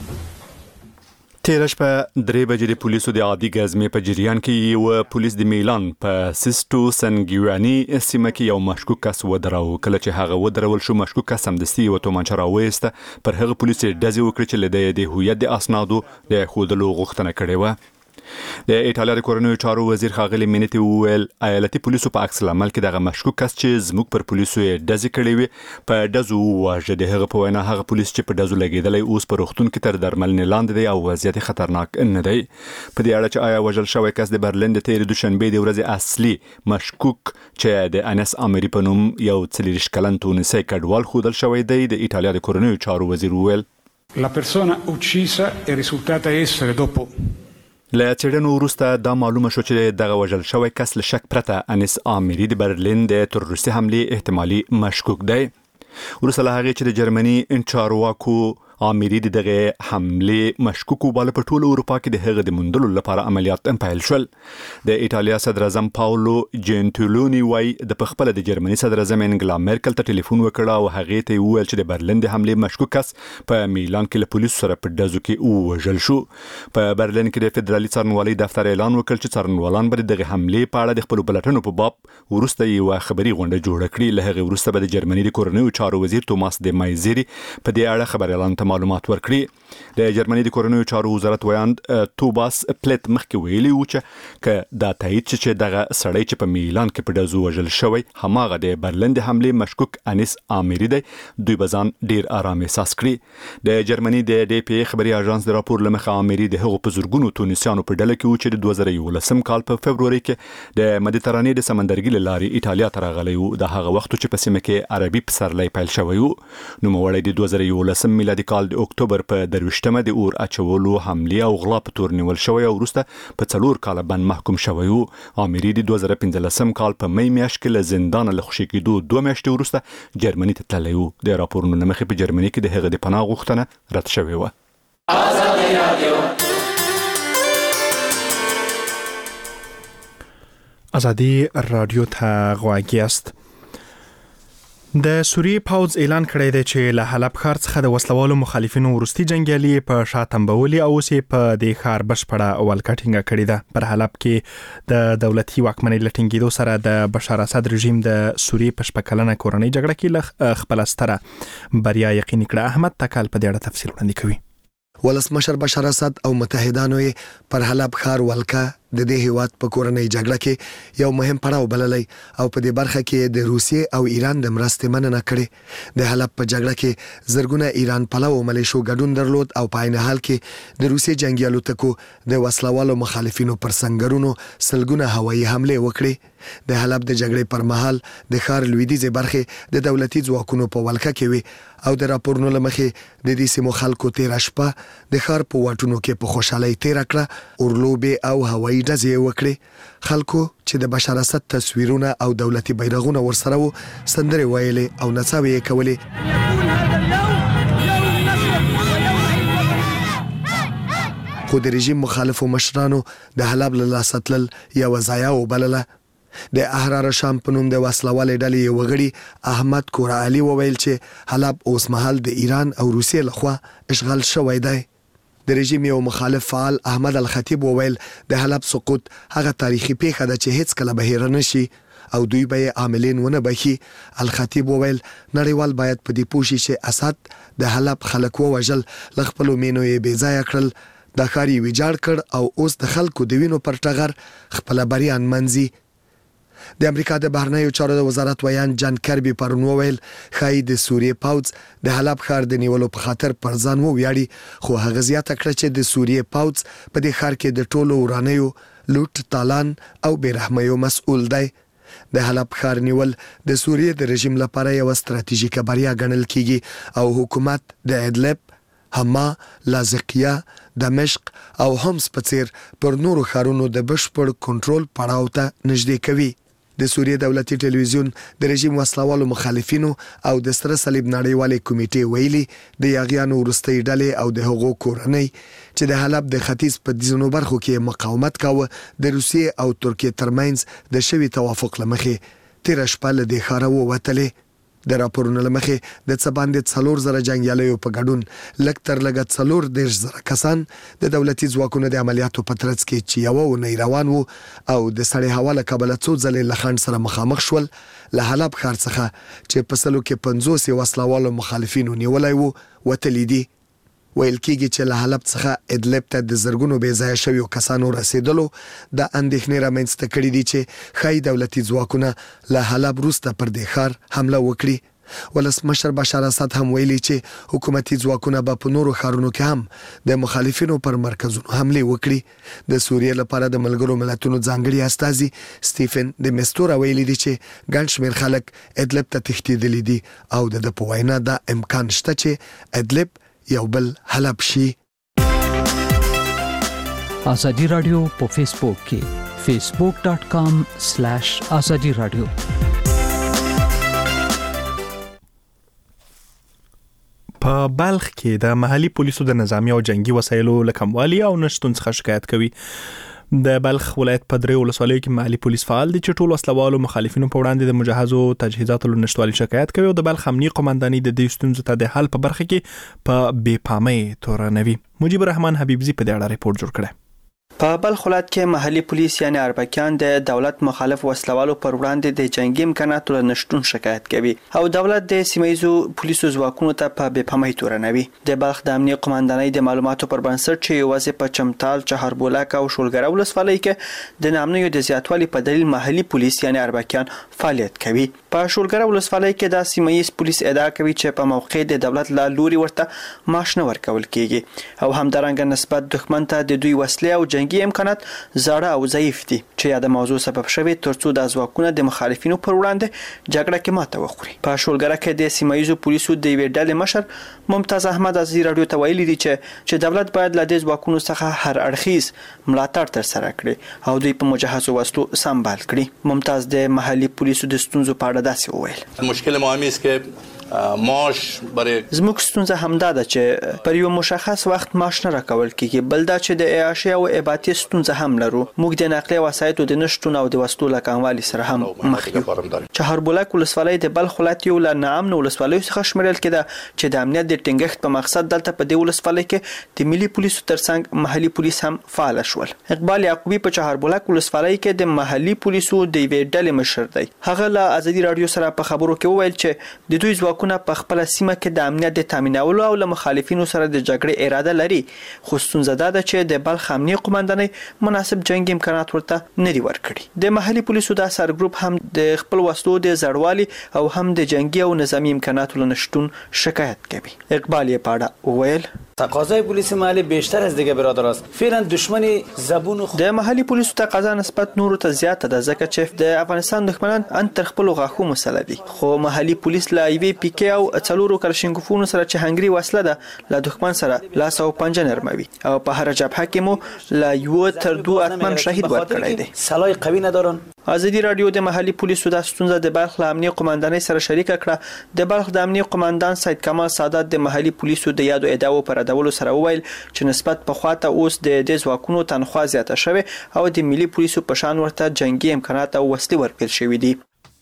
تیره شپه درې بجې د پولیسو د عادي ګزمې په جریان کې یو پولیس د میلان په سیسټو سنګیواني سیمه کې یو مشکوک کس ودراو. کله چې هغه ودرول شو مشکوک کس سمدستي یو تومانچه راوویسته. پر هغه پولیس ډزې وکړې چې له د هویت د اسنادو د ښودلو غوښتنه کړې وه. د ایټالیا د کورنیو چارو وزیر ښاغلی مینیتی وویل ایالتي پولیسو په عکس العمل کې دغه مشکوک کس چې زموږ پر پولیسو یې ډزې کړې وې په ډزو وواژه. د هغه په وینا هغه پولیس چې په ډزو لګېدلی اوس په روغتون کې تر درملنې لاندې دی او وضعیت خطرناک نه دی. په دې اړه چې آیا وژل شوی کس د برلین د تیرې دوشنبې د ورځې اصلي مشکوک چې د انس آمیری په نوم یو څلېرویشت کلن تونسي کډوال ښودل شوی دی، د ایټالیا د کورنیو چارو وزیر وویل La persona uccisa è risultata essere dopo له څېړنو وروسته دا معلومه شو چې دغه وژل شوی کس له شک پرته انس آمیری د برلین د تروریستي حملې احتمالي مشکوک دی. وروسته له هغې چې د جرمني چارواکو آمیری د دغه حملې مشکوک وباله په ټوله اروپا کې د هغه د موندلو لپاره عملیات پیل شول. د ایټالیا صدر اعظم پاولو جنتیلونی وایي د پخپله د جرمني صدر اعظم انګلا میرکل ته ټلیفون وکړ او هغې ته وویل چې د برلین د حملې مشکوک کس په میلان کې له پولیسو سره په ډزو کې ووژل شو. په برلین کې د فدرالي څارنوالۍ دفتر اعلان وکړ چې څارنوالان به دغه حملې په اړه د خپلو پلټنو په باب وروسته یوه خبري غونډه جوړه کړي. له هغې وروسته به د جرمني د کورنیو چارو وزیر توماس د مایزيري په دې اړه خبر اعلان ته معلومات ورکړي. د جرمني د کورنیو چارو وزارت ویاند توباس پلیت مخکې ویلي و چې که دا تایید شي چې دغه سړی چې په میلان کې په ډزو وژل شوی هماغه د برلین د حملې مشکوک انس آمیری دی، دوی به ځان ډیر آرام احساس کړي. د جرمني د ډي پی خبري اژانس د راپور له مخې آمیری د هغو په زرګونو تونسیانو په ډله کې و چې د دوه زره یولسم کال په فبروري کې د مدیترانې د سمندرګي له لارې ایټالیا ته راغلی و. د هغه وخت چې په سیمه کې عربي پسرلی پیل شوی و. نوموړی د دوه زره یولسم میلادي کال د اکتوبر په درویشتمه د اور اچولو حملې او غلا په تور نیول شوی او وروسته په څلور کاله بند محکوم شوی و. آمیری د دوه زره پنځلسم کال په می میاشت کې له زندانه له خوشي کېدو دوه میاشتې وروسته جرمني ته تللی و. د راپورونو له مخې په جرمني کې د هغه د پناه غوښتنه رد شوې وه. ازادي رادیو ازادي رادیو ته غوږ یاست. د سوریې پوځ اعلان کړی دی چې له حلب ښار څخه د وسلوالو مخالفینو وروستي جنګیالي په شا تنبولي او اوس یې په دې ښار بشپړه ولکه ټینګه کړې ده. پر حلب کې د دولتي واکمنۍ له ټینګېدو سره د بشار اسد رژیم د سوریې په شپږ کلنه کورنۍ جګړه کې خپله ستره بریا یقیني کړه. احمد تکال په دې اړه تفصیل وړاندې کوي. ولسمشر بشار اسد او متحدانو پر حلب ښار ولکه د دې هیواد په کورنۍ جګړه کې یو مهم پړاو بللی او په دې برخه کې د روسیې او ایران د مرستې مننه کړې. د حلب په جګړه کې زرګونه ایران پلو ملیشو ګډون درلود او په عین حال کې د روسیې جنگي الوتکو د وسلوالو مخالفینو پر سنگرونو سلګونه هوایي حمله وکړې. د حلب د جګړې پر مهال د ښار لویدیځه برخه د دولتي ځواکونو په ولکه کې وي او د راپورونو لمخې د دې سیمو خلکو تیر شپه د ښار په واټونو کې په خوشحالۍ تیر کړه، اورلوبې او هوایي ډزې وکړې. خلکو چې د بشار اسد تصویرونه او دولتي بیرغونه ورسره وو سندرې ویلې او نڅاوې یې کولې. خو د رژیم مخالفو مشرانو د حلب له لاسه تلل یوه ضایعه وبلله. د احرار شام په نوم د وسلوالې ډلې یو غړي احمد کورعلي وویل چې حلب اوس مهال د ایران او روسیې لخوا اشغال شوی دی. د رژیم یو مخالف فعال احمد الخطیب وویل د حلب سقوط هغه تاریخي پیښه ده چې هیڅ کله به هېره نشي او دوی به یې عاملین ونه بخي. الخطیب وویل نړیوال باید په دې پوه شي چې اسد د حلب خلک ووژل، له خپلو مینو یې بې ځایه کړل، دا ښار یې ویجاړ کړ او اوس د خلکو د وینو پر ټغر خپله بریا نمنځي. د امریکا د بهرنیو چارو د وزارت ویان جان کربي پرون وویل ښایي د سوریې پوځ د حلب ښار د نیولو په خاطر پر ځان وویاړي، خو هغه زیاته کړه چې د سوریې پوځ په دې ښار کې د ټولو ورانیو، لوټ، تالان او بېرحمیو مسؤل دی. د حلب ښار نیول د سوریې د رژیم لپاره یوه ستراتیژیکه بریا ګڼل کیږي او حکومت د ادلب، حما، لاذقیه، دمشق او حمص په څیر پر نورو ښارونو د بشپړ کنټرول پړاو ته نږدې کوي. د سوریې دولتي ټلویزیون د رژیم وسلوالو مخالفینو او د سره صلیب نړیوالې کمیټې ویلي د یاغیانو وروستۍ ډلې او د هغو کورنۍ چې د حلب د ختیځ په ځینو برخو کې مقاومت کاوه د روسیې او ترکیې ترمنځ د شوي توافق له مخې تېره شپه له دې ښاره ووتلې. د راپورونو له مخې د څه باندې څلور زره جنګیالیو په ګډون لږ تر لږه څلور دېرش زره کسان د دولتي ځواکونو د عملیاتو په ترڅ کې چې یوه اونۍ روان وو او د سړې هوا له کبله څو ځلې له خنډ سره مخامخ شول. له حلب ښار څخه چې په سلو کې پنځوس یې وسلوالو مخالفینو نیولی وو وتلي دي. ویل کېږي چې له حلب څخه ادلب ته د زرګونو بې ځایه شویو کسانو رسېدلو د اندېښنې رامنځته کړي دي چې ښایي دولتي ځواکونه له حلب وروسته پر دې ښار حمله وکړي. ولسمشر بشار اسد هم ویلي چې حکومتي ځواکونه به په نورو ښارونو کې هم د مخالفینو پر مرکزونو حملې وکړي. د سوریې لپاره د ملګرو ملتونو ځانګړي استازي سټیفن د مستورا ویلي دي چې ګڼ شمېر خلک ادلب ته تښتېدلي دي او د ده په وینا دا امکان شته چې ادلب یو بل حلب شي. ازادي رادیو په فیسبوک کې فیسبوک ډاټ کام سلیش ازادي رادیو. په بلخ کې د محلي پولیسو د نظامی او جنگي وسایلو له کموالي او نشټون څخه شکایت کوي. د بلخ ولایت په درې ولسوالیو کې محلي پولیس فعال دي چې ټول وسلوالو مخالفینو په وړاندې د مجهزو تجهیزاتو له نشټوالي شکایت کوي او د بلخ امنیه قومنداني د دې ستونزو ته د حل په برخه کې په بې پامۍ تورنوي. مجيب الرحمن حبیبزي په دې اړه ریپورت جوړ کړی. په بلخ ولایت کې محلي پولیس یعنی اربکیان د دولت مخالف وسلوالو پر وړاندې د جنگي امکاناتو له نشټون شکایت کوي او دولت د سیمایزو پولیسو ځواکونو ته په بې پامۍ تورنوي. د بلخ د امنیه قومندانۍ د معلوماتو پر بنسټ چې یوازې په چمتال، چهاربولک او شولګره ولسوالۍ کې د نامنیو د زیاتوالي په دلیل محلي پولیس یعنی اربکیان فعالیت کوي. په شولګره ولسوالۍ کې د سیمایز پولیس ادعا کوي چې په موقع د دولت له لوري ورته معاش نه ورکول کیږي او همدارنګه نسبت دښمن ته د دوی وسلې او جنگي امکانات زړه او ضعیف دي چې دا موضوع سبب شوی ترڅو د ځواکونو د مخالفینو پر وړاندې جګړه کې ماته وخوري. په شولګره کې د سیمایزو پولیسو د ویډ ډلې مشر ممتاز احمد ازي رادیو ته ویلي دي چې چې دولت باید له دې ځواکونو څخه هر اړخیز ملاتړ تر سره کړي او دوی په مجهزو وسلو سمبال کړي. ممتاز د محلي پولیسو د ستونزو په اړه داسې وویل: مشکل مو همیست که معاش برای زموږ ستونزه همدا ده چې پر یو مشخص وخت معاش نه راکول کیږي، بل دا چې د عیاشي او اباتي ستونزه هم لرو. موږ د نقلیه وسایطو د نشټون او د وسلو له کموالي سره هم مخ یو. چهاربولک ولسوالۍ د بلخ ولایت یو له ناامن ولسوالیو څخه شمیرل کېده چې د امنیت د ټینګښت په مقصد دلته په دې ولسوالۍ کې د ملي پولیسو ترڅنګ محلي پولیس هم فعال شول. اقبال یعقوبی په چهاربولک ولسوالۍ کې د محلي پولیسو د ویډ ډلې مشر دی. هغه له ازادي رادیو سره په خبرو کې وویل چې د دوی ځواک ځواکونه په خپل سیمه کې د امنیت د تامینولو او له مخالفینو سره د جګړې اراده لري، خو ستونزه دا ده چې د بلخ امنیه قومندانۍ مناسب جنگي امکانات ورته نه دي ورکړي. د محلي پولیسو دا سر ګروپ هم د خپل وسلو د زړوالي او هم د جنگي او نظامی امکاناتو لنشتون شکایت کوي. اقبال یې پاړه وویل تقاضای پلیس محلی بیشتر از دیگه برادر است. فعلا دشمن زبون خو د محلي پولیسو تقاضا نسبت نورو ته زیاته ده، ځکه چې د افغانستان دښمنان ان تر خپل غاښو مسله دي، خو محلي پولیس لا ایوي پی کې او څلورو کلشینکوفونو سره چې هنګري وسله ده له دښمن سره لاس او پنجه نرموي او په هر جبهه کې مو لا یو تر دوه اتمن شهید ورکړی دي. سلاح قوي ندارن. ازادي رادیو د محلي پولیسو د ستونزه د بلخ له امنیه قومندانۍ سره شریک کړه. د بلخ د امنیه قومندان سید کمال سادات د محلي پولیسو د یادو ادعاو پر ردولو سره وویل چې نسبت په خواته اوس د دې ځواکونو تنخوا زیاته شوه او د ملي پولیسو په شان ورته جنگي امکانات او وسلې ورکړل شوې دي.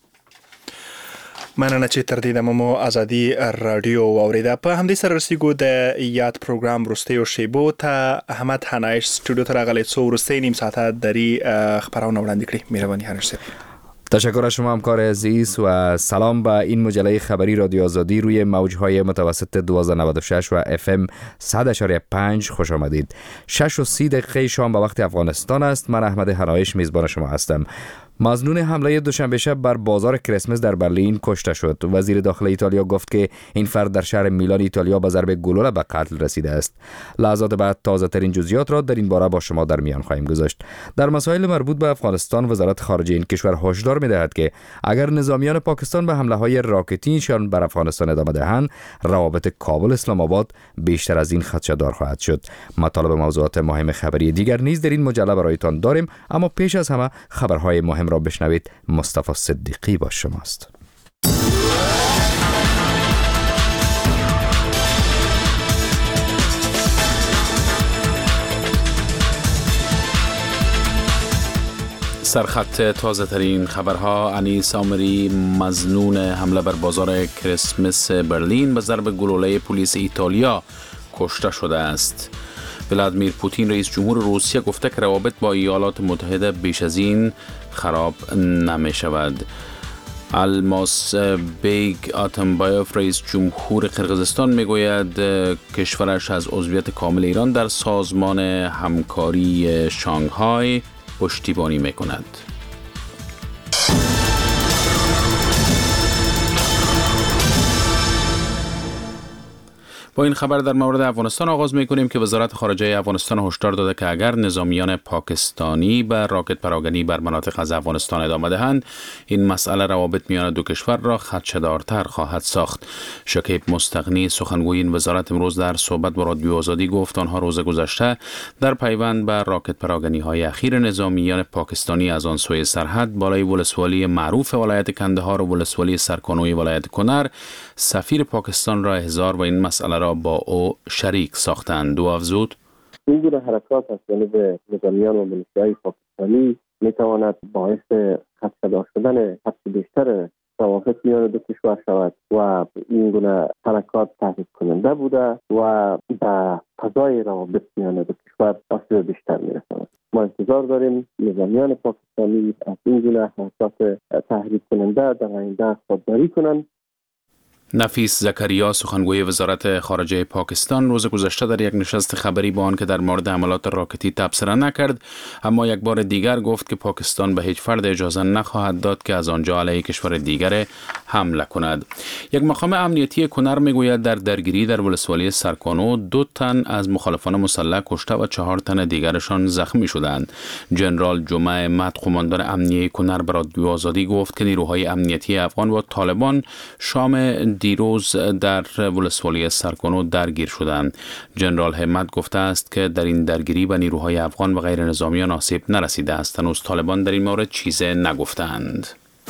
مننه چې تر دې دمه مو ازادي رادیو واوریده. په همدې سره رسیدو د یاد پروګرام وروستیو شیبو ته. احمد حنایش استودیو ته راغلی، څو وروستۍ نیم ساعته دری خبرونه وړاندې کړي. مهرباني حنایش صاحب. تشکر از شما همکار عزیز و سلام به این مجله خبری رادیو آزادی روی موجهای متوسط دوازده نود و شش و اف ام صد و پنج خوش آمدید. شش و سی دقیقه شام به وقت افغانستان است. من احمد حنایش میزبان شما هستم. مظنون حمله دوشنبه شب بر بازار کریسمس در برلین کشته شد. وزیر داخله ایتالیا گفت که این فرد در شهر میلان ایتالیا با ضرب گلوله به قتل رسیده است. لحظات بعد تازه ترین جزئیات را در این باره با شما در میان خواهیم گذاشت. در مسائل مربوط به افغانستان وزارت خارجه این کشور هشدار می‌دهد که اگر نظامیان پاکستان به حمله‌های راکتیشان بر افغانستان ادامه دهند، روابط کابل اسلام آباد بیشتر از این خدشه‌دار خواهد شد. مطالب موضوعات مهم خبری دیگر نیز در این مجله برایتان داریم، اما پیش از همه خبرهای مهم را بشنوید. مصطفی صدیقی با شماست. سرخط تازه ترین خبرها. انیس آمری مظنون حمله بر بازار کریسمس برلین به ضرب گلوله پلیس ایتالیا کشته شده است. ولادیمیر پوتین رئیس جمهور روسیه گفته که روابط با ایالات متحده بیش از این خراب نمی شود. الماس بیگ آتمبایوف رئیس جمهور قرقیزستان میگوید کشورش از عضویت کامل ایران در سازمان همکاری شانگهای پشتیبانی میکند. با این خبر در مورد افغانستان آغاز می‌کنیم که وزارت خارجه افغانستان هشدار داده که اگر نظامیان پاکستانی به راکت پراگنی بر مناطق از افغانستان ادامه دهند، این مسئله روابط میان دو کشور را خدشه‌دارتر خواهد ساخت. شکیب مستغنی سخنگوی این وزارت امروز در صحبت با رادیو آزادی گفت آنها روز گذشته در پیوند به راکت پراگنی‌های اخیر نظامیان پاکستانی از آن سوی سرحد بالای ولسوالی معروف ولایت کندهار و ولسوالی سرکانوی ولایت کنر سفیر پاکستان را احضار و این مسئله را با او شریک ساختند. دو افزود این گونه حرکات از جانب نظامیان و ملیشیای پاکستانی میتواند باعث خدشه‌دار شدن حد بیشتر روابط میان دو کشور شود و این گونه حرکات تهدید کننده بوده و به فضای روابط میان دو کشور آسیب بیشتر میرساند. ما انتظار داریم نظامیان پاکستانی از این گونه حرکات تهدید کننده در آینده خودداری کنند. نفیس زکریا سخنگوی وزارت خارجه پاکستان روز گذشته در یک نشست خبری با آن که در مورد حملات راکتی تبصره نکرد، اما یک بار دیگر گفت که پاکستان به هیچ فرد اجازه نخواهد داد که از آنجا علیه کشور دیگر حمله کند. یک مقام امنیتی کنر میگوید در درگیری در ولسوالی سرکانو دو تن از مخالفان مسلح کشته و چهار تن دیگرشان زخمی شدند. جنرال جمعه مد قماندان امنیتی کنر به رادیو آزادی گفت که نیروهای امنیتی افغان و طالبان شام دیروز در ولسوالی سرکانو درگیر شدند. جنرال همت گفته است که در این درگیری به نیروهای افغان و غیر نظامیان آسیب نرسیده است. هنوز طالبان در این مورد چیزی نگفتند.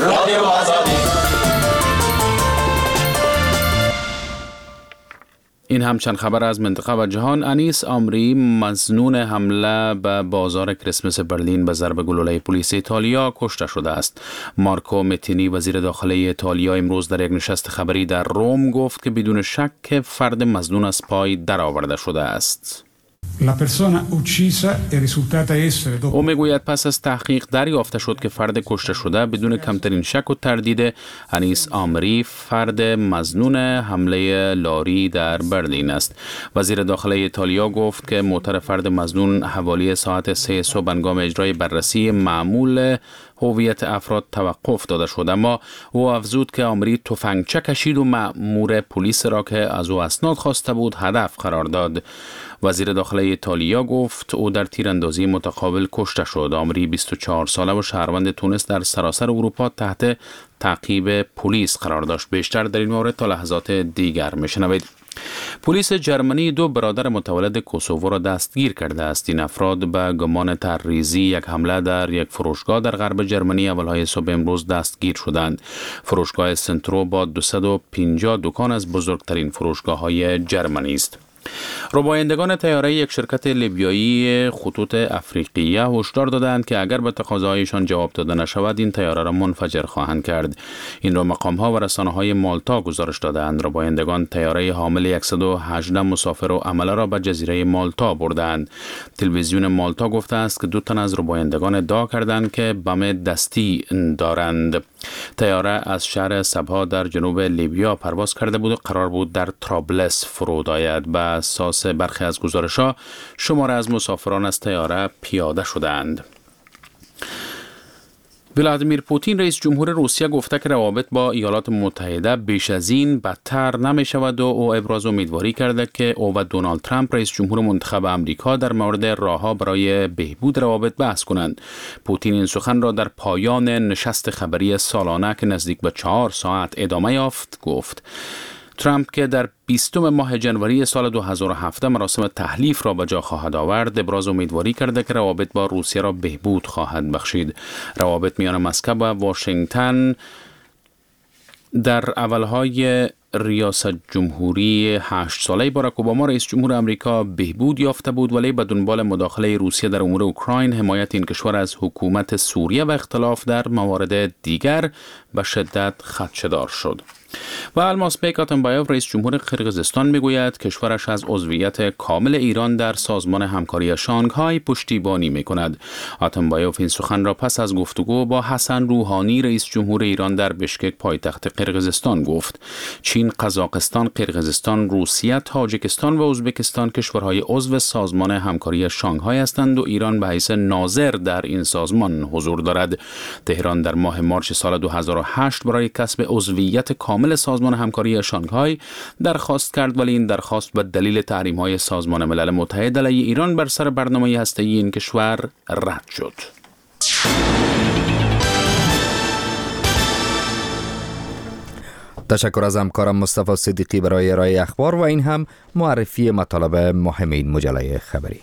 این هم چند خبر از منطقه و جهان. انیس آمری مظنون حمله به بازار کریسمس برلین به ضرب گلوله پلیس ایتالیا کشته شده است. مارکو متینی وزیر داخله ایتالیا امروز در یک نشست خبری در روم گفت که بدون شک فرد مظنون از پای درآورده شده است. La persona uccisa è risultata essere dopo او میگوید پس از تحقیق دریافته شد که فرد کشته شده بدون کمترین شک و تردید انیس آمری فرد مظنون حمله لاری در برلین است. وزیر داخله ایتالیا گفت که موتر فرد مظنون حوالی ساعت سه صبح هنگام اجرای بررسی معمول هویت افراد توقف داده شد، اما او افزود که آمری تفنگچه کشید و مأمور پلیس را که از او اسناد خواسته بود هدف قرار داد. وزیر داخله ایتالیا گفت او در تیراندازی متقابل کشته شد. آمری بیست و چهار ساله و شهروند تونس در سراسر اروپا تحت تعقیب پلیس قرار داشت. بیشتر در این مورد تا لحظات دیگر میشنوید. پلیس جرمنی دو برادر متولد کوسوو را دستگیر کرده است. این افراد به گمان تحریزی یک حمله در یک فروشگاه در غرب جرمنی اولهای صبح امروز دستگیر شدند. فروشگاه سنترو با دویست و پنجاه دکان از بزرگترین فروشگاه‌های جرمنی است. ربایندگان طیاره یک شرکت لیبیایی خطوط افریقیه هشدار دادند که اگر به تقاضایشان جواب داده نشود این طیاره را منفجر خواهند کرد. این را مقام‌ها و رسانه‌های مالتا گزارش دادند. ربایندگان طیاره حامل صد و هجده مسافر و عمله را به جزیره مالتا بردند. تلویزیون مالتا گفته است که دو تن از ربایندگان ادعا کردند که بم دستی دارند. طیاره از شهر سبها در جنوب لیبیا پرواز کرده بود و قرار بود در طرابلس فرود آید. به اساس برخی از گزارش‌ها شمار از مسافران از طیاره پیاده شدند. ولادیمیر پوتین رئیس جمهور روسیه گفته که روابط با ایالات متحده بیش از این بدتر نمی شود و او ابراز امیدواری کرده که او و دونالد ترامپ رئیس جمهور منتخب آمریکا در مورد راه‌ها برای بهبود روابط بحث کنند. پوتین این سخن را در پایان نشست خبری سالانه که نزدیک به چهار ساعت ادامه یافت گفت. ترامپ که در بیستم ماه جنوری سال دو هزار و هفده مراسم تحلیف را به جا خواهد آورد، ابراز امیدواری کرده که روابط با روسیه را بهبود خواهد بخشید. روابط میان مسکو و واشنگتن در اولهای ریاست جمهوری هشت ساله باراک اوباما رئیس جمهور آمریکا بهبود یافته بود، ولی به دنبال مداخله روسیه در امور اوکراین، حمایت این کشور از حکومت سوریه و اختلاف در موارد دیگر به شدت خدشه‌دار شد. و الماسبک آتنبایوف رئیس جمهور قرقیزستان میگوید کشورش از عضویت کامل ایران در سازمان همکاری شانگهای پشتیبانی میکند. آتنبایوف این سخن را پس از گفتگو با حسن روحانی رئیس جمهور ایران در بشکک پایتخت قرقیزستان گفت. چین، قزاقستان، قرقیزستان، روسیه، تاجیکستان و ازبکستان کشورهای عضو سازمان همکاری شانگهای هستند و ایران به حیث ناظر در این سازمان حضور دارد. تهران در ماه مارس سال دو هزار و هشت برای کسب عضویت کامل سازمان همکاری شانگهای درخواست کرد، ولی این درخواست به دلیل تحریم‌های سازمان ملل متحد علیه ایران بر سر برنامه هسته‌ای این کشور رد شد. تشکر از همکارم مصطفی صدیقی برای ارائه اخبار و این هم معرفی مطالب مهم این مجله خبری.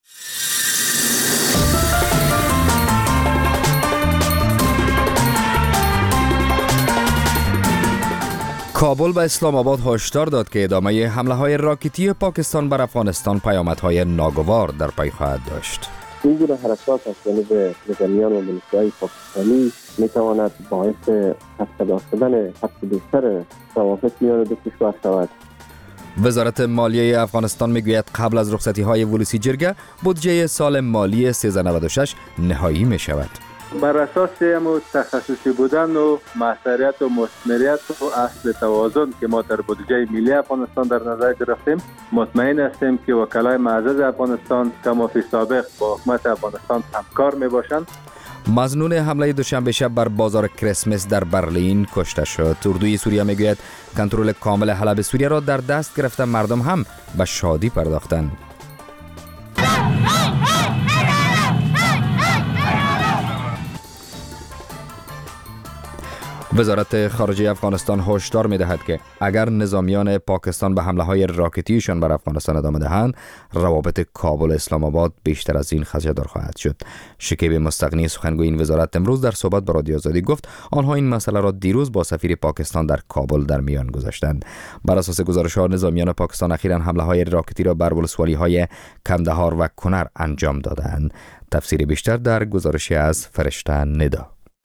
کابل به اسلام آباد هشدار داد که ادامه حمله‌های راکتی پاکستان بر افغانستان پیامدهای ناگوار در پی خواهد داشت. این گونه حرکات از جانب نظامیان و ملیشیای پاکستانی میتواند باعث خدشه‌دار شدن حد بیشتر روابط میان دو کشور شود. وزارت مالیه افغانستان میگوید قبل از رخصتی‌های ولسی جرگه بودجه سال مالی سیزده نود و شش نهایی می شود. بر اساس تخصصی بودن و موثریت و مثمریت و اصل توازن که ما در بودجه ملی افغانستان در نظر گرفتیم، مطمئن هستیم که وکلای معزز افغانستان کما فی سابق با حکومت افغانستان همکار می باشند. مظنون حمله دوشنبه شب بر بازار کریسمس در برلین کشته شد. اردوی سوریه میگوید کنترل کامل حلب سوریه را در دست گرفته، مردم هم به شادی پرداختند. وزارت خارجه افغانستان هشدار می‌دهد که اگر نظامیان پاکستان به حمله‌های راکتیشان بر افغانستان ادامه دهند، روابط کابل اسلام آباد بیشتر از این خدشه‌دار خواهد شد. شکیب مستغنی سخنگوی این وزارت امروز در صحبت با رادیو آزادی گفت آنها این مسئله را دیروز با سفیر پاکستان در کابل در میان گذاشتند. بر اساس گزارش‌ها نظامیان پاکستان اخیراً حمله‌های راکتی را بر ولسوالی‌های کندهار و کنر انجام دادند. تفسیر بیشتر در گزارشی از فرشته ندا.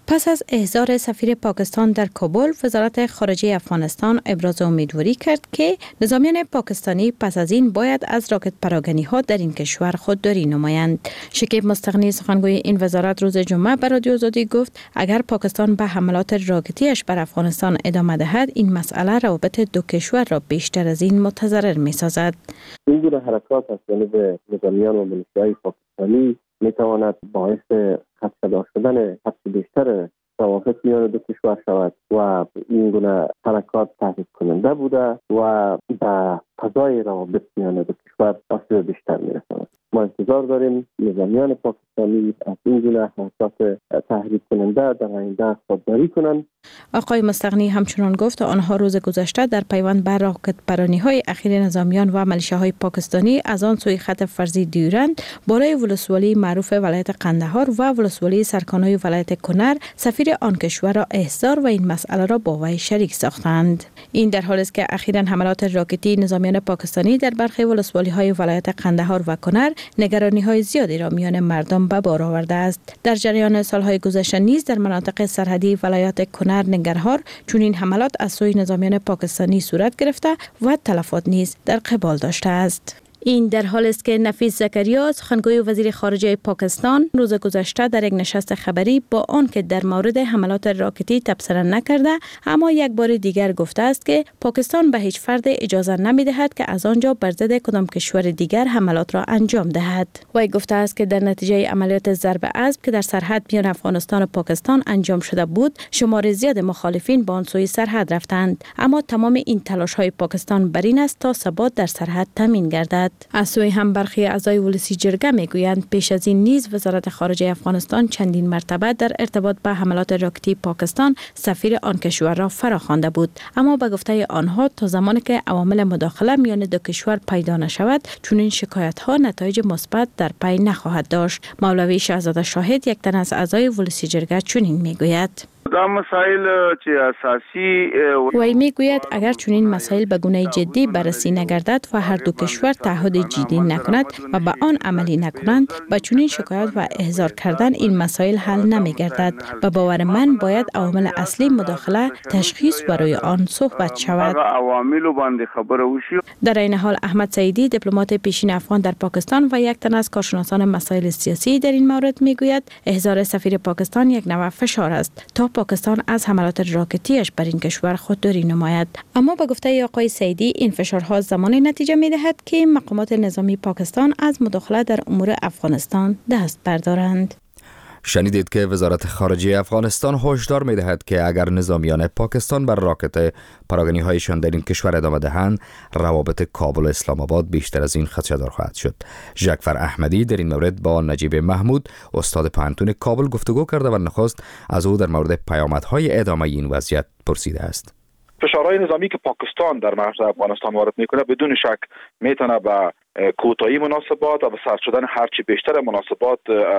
پس از احضار سفیر پاکستان در کابل، وزارت خارجه افغانستان ابراز امیدواری کرد که نظامیان پاکستانی پس از این باید از راکت پراگنی ها در این کشور خودداری نمایند. شکیب مستغنی سخنگوی این وزارت روز جمعه بر رادیو آزادی گفت اگر پاکستان به حملات راکتیش بر افغانستان ادامه دهد، این مسئله روابط دو کشور را بیشتر از این متضرر می سازد. این گونه حرکات از جانب نظامیان و ملیشیای پاکستانی می تواند باعث خدشه‌دار شدن هرچه بیشتر روابط میان دو کشور شود و این گونه حرکات تهدید کننده بوده و به فضای روابط میان دو کشور آسیب بیشتر میرساند. ما انتظار داریم نظامیان پاکستانی از این گونه حرکات تهدید کننده در آینده خودداری کنند. آقای مستغنی همچنان گفت آنها روز گذشته در پیوند بر راکت پرانی‌های اخیر نظامیان و ملیشه‌های پاکستانی از آن سوی خط فرضی دیورند بالای ولسوالی معروف ولایت قندهار و ولسوالی سرکانای ولایت کنر سفیر آن کشور را احضار و این مسئله را با وی شریک ساختند. این در حالی است که اخیراً حملات راکتی نظامیان پاکستانی در برخی ولسوالی‌های ولایت قندهار و کنر نگرانی‌های زیادی را میان مردم به بار آورده است. در جریان سال‌های گذشته نیز در مناطق سرحدی ولایت کنر ننگرهار چون این حملات از سوی نظامیان پاکستانی صورت گرفته و تلفات نیز در قبال داشته است. این در حالی است که نفیس زکریا سخنگوی وزیر خارجه پاکستان روز گذشته در یک نشست خبری با آن که در مورد حملات راکتی تبصره نکرده، اما یک بار دیگر گفته است که پاکستان به هیچ فرد اجازه نمی‌دهد که از آنجا بر ضد کدام کشور دیگر حملات را انجام دهد. وی گفته است که در نتیجه عملیات ضرب اسب که در سرحد میان افغانستان و پاکستان انجام شده بود، شمار زیاد مخالفین به آن سوی سرحد رفتند، اما تمام این تلاش‌های پاکستان بر این است تا ثبات در سرحد تامین گردد. از سوی هم برخی اعضای ولسی جرگه میگویند پیش از این نیز وزارت خارجه افغانستان چندین مرتبه در ارتباط با حملات راکتی پاکستان سفیر آن کشور را فراخوانده بود، اما به گفته آنها تا زمانی که عوامل مداخله میان دو کشور پیدا نشود چون این شکایت ها نتایج مثبت در پی نخواهد داشت. مولوی شهزاده شاهد یک تن از اعضای ولسی جرگه چنین میگوید: دا مسائل چې اساسی وی میگوید اگر چنین مسائل به گونه جدی بررسی نگردد و هر دو کشور تعهد جدی نکند و به آن عملی نکنند، با چنین شکایت و احضار کردن این مسائل حل نمیگردد. به باور من باید عوامل اصلی مداخله تشخیص و روی آن صحبت شود. عوامل باندې خبره وشي. در این حال احمد سعیدی دیپلمات پیشین افغان در پاکستان و یک تن از کارشناسان مسائل سیاسی در این مورد میگوید احضار سفیر پاکستان یک نوع فشار است تا پاکستان از حملات راکتیش بر این کشور خودداری نماید. اما به گفته آقای سعیدی این فشارها زمانی نتیجه می‌دهد که مقامات نظامی پاکستان از مداخله در امور افغانستان دست بردارند. شنیدید که وزارت خارجه افغانستان هشدار می‌دهد که اگر نظامیان پاکستان بر راکت پراگنی هایشان در این کشور ادامه دهند، روابط کابل و اسلام آباد بیشتر از این خدشه‌دار خواهد شد. ژاکفر احمدی در این مورد با نجیب محمود استاد پانتون کابل گفتگو کرده و نخست از او در مورد پیامدهای ادامه این وضعیت پرسیده است. فشارهای نظامی که پاکستان در مرز افغانستان وارد میکنه بدون شک میتونه به کوتاهی مناسبات و به سرد شدن هرچی بیشتر مناسبات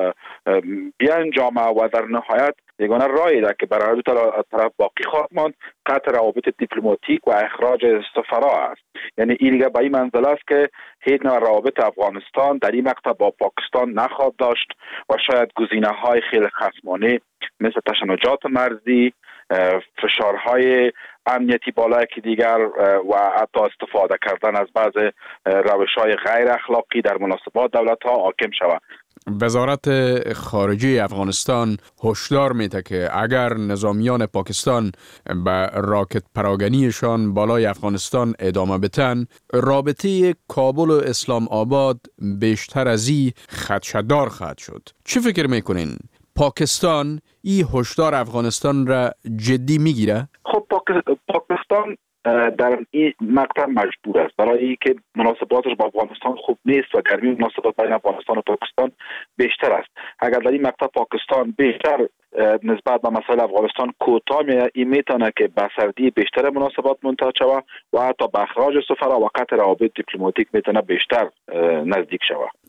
بیانجامه و در نهایت یگانه راهی ده که برای دو طرف باقی خواهد ماند قطع روابط دیپلماتیک و اخراج سفرا است. یعنی این دیگه به این منزله است که هیچ نوع روابط افغانستان در این مقطع با پاکستان نخواهد داشت و شاید گزینه‌های خیلی خصمانه مثل تشنجات مرزی، فشارهای امنیتی بالایی که دیگر و حتی استفاده کردن از بعض روش‌های غیر اخلاقی در مناسبات دولت‌ها حاکم شود. وزارت خارجه افغانستان هشدار میده که اگر نظامیان پاکستان به راکت پراگنیشان بالای افغانستان ادامه بدن، رابطه کابل و اسلام آباد بیشتر از این خدشه‌دار خواهد شد. چه فکر میکنین؟ پاکستان این هشدار افغانستان را جدی میگیره؟ خب پاکستان در این مقطع مجبور است برای اینکه مناسباتش با افغانستان خوب نیست و گرمی مناسبات بین افغانستان و پاکستان بیشتر است. اگر در این مقطع پاکستان بیشتر نسبت به مسائل افغانستان کوتاه می این میتونه که به سردی بیشتر مناسبات منتهی شود و حتی به اخراج سفرا و قطع روابط دیپلماتیک میتونه بیشتر نزدیک شود.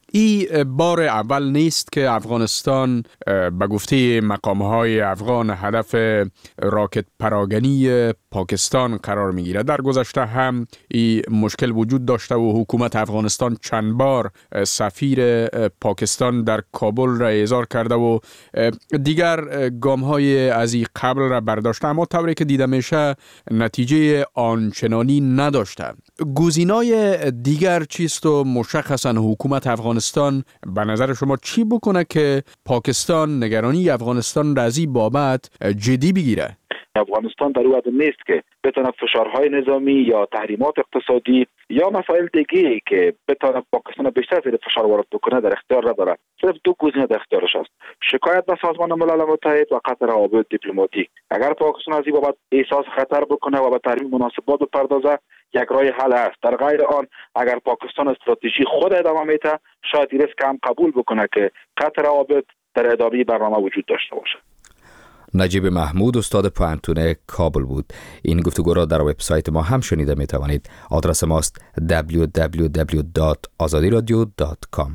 این بار اول نیست که افغانستان به گفته مقام‌های افغان هدف راکت پراگنی پاکستان قرار می‌گیرد. در گذشته هم این مشکل وجود داشته و حکومت افغانستان چند بار سفیر پاکستان در کابل را احضار کرده و دیگر گام‌های از این قبل را برداشته، اما طوری که دیده میشه نتیجه آنچنانی نداشته. گزینه‌های دیگر چیست و مشخصاً حکومت افغانستان به نظر شما چی بکنه که پاکستان نگرانی افغانستان را از این بابت جدی بگیره؟ افغانستان در وضع نیست که بتونه فشارهای نظامی یا تحریمات اقتصادی یا مسائل دیگه که بتونه پاکستان بیشتر زیر فشار وارد بکنه در اختیار نداره. صرف دو گزینه در اختیارش است: شکایت به سازمان ملل متحد و قطع روابط دیپلماتیک. اگر پاکستان از این بابت احساس خطر بکنه و به تحریم مناسبات بپردازه، یک راه حل است. در غیر آن اگر پاکستان استراتژی خود ادامه میده، شاید این ریسک هم قبول بکنه که قطع روابط در ادامه برنامه وجود داشته باشه. نجیب محمود استاد پوهنتون کابل بود. این گفتگو را در وبسایت ما هم شنیده می توانید. آدرس ماست دبلیو دبلیو دبلیو دات آزادی رادیو دات کام.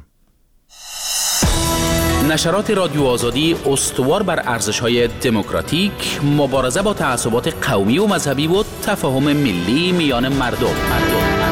نشرات رادیو آزادی استوار بر ارزش‌های دموکراتیک، مبارزه با تعصبات قومی و مذهبی و تفاهم ملی میان مردم. مردم.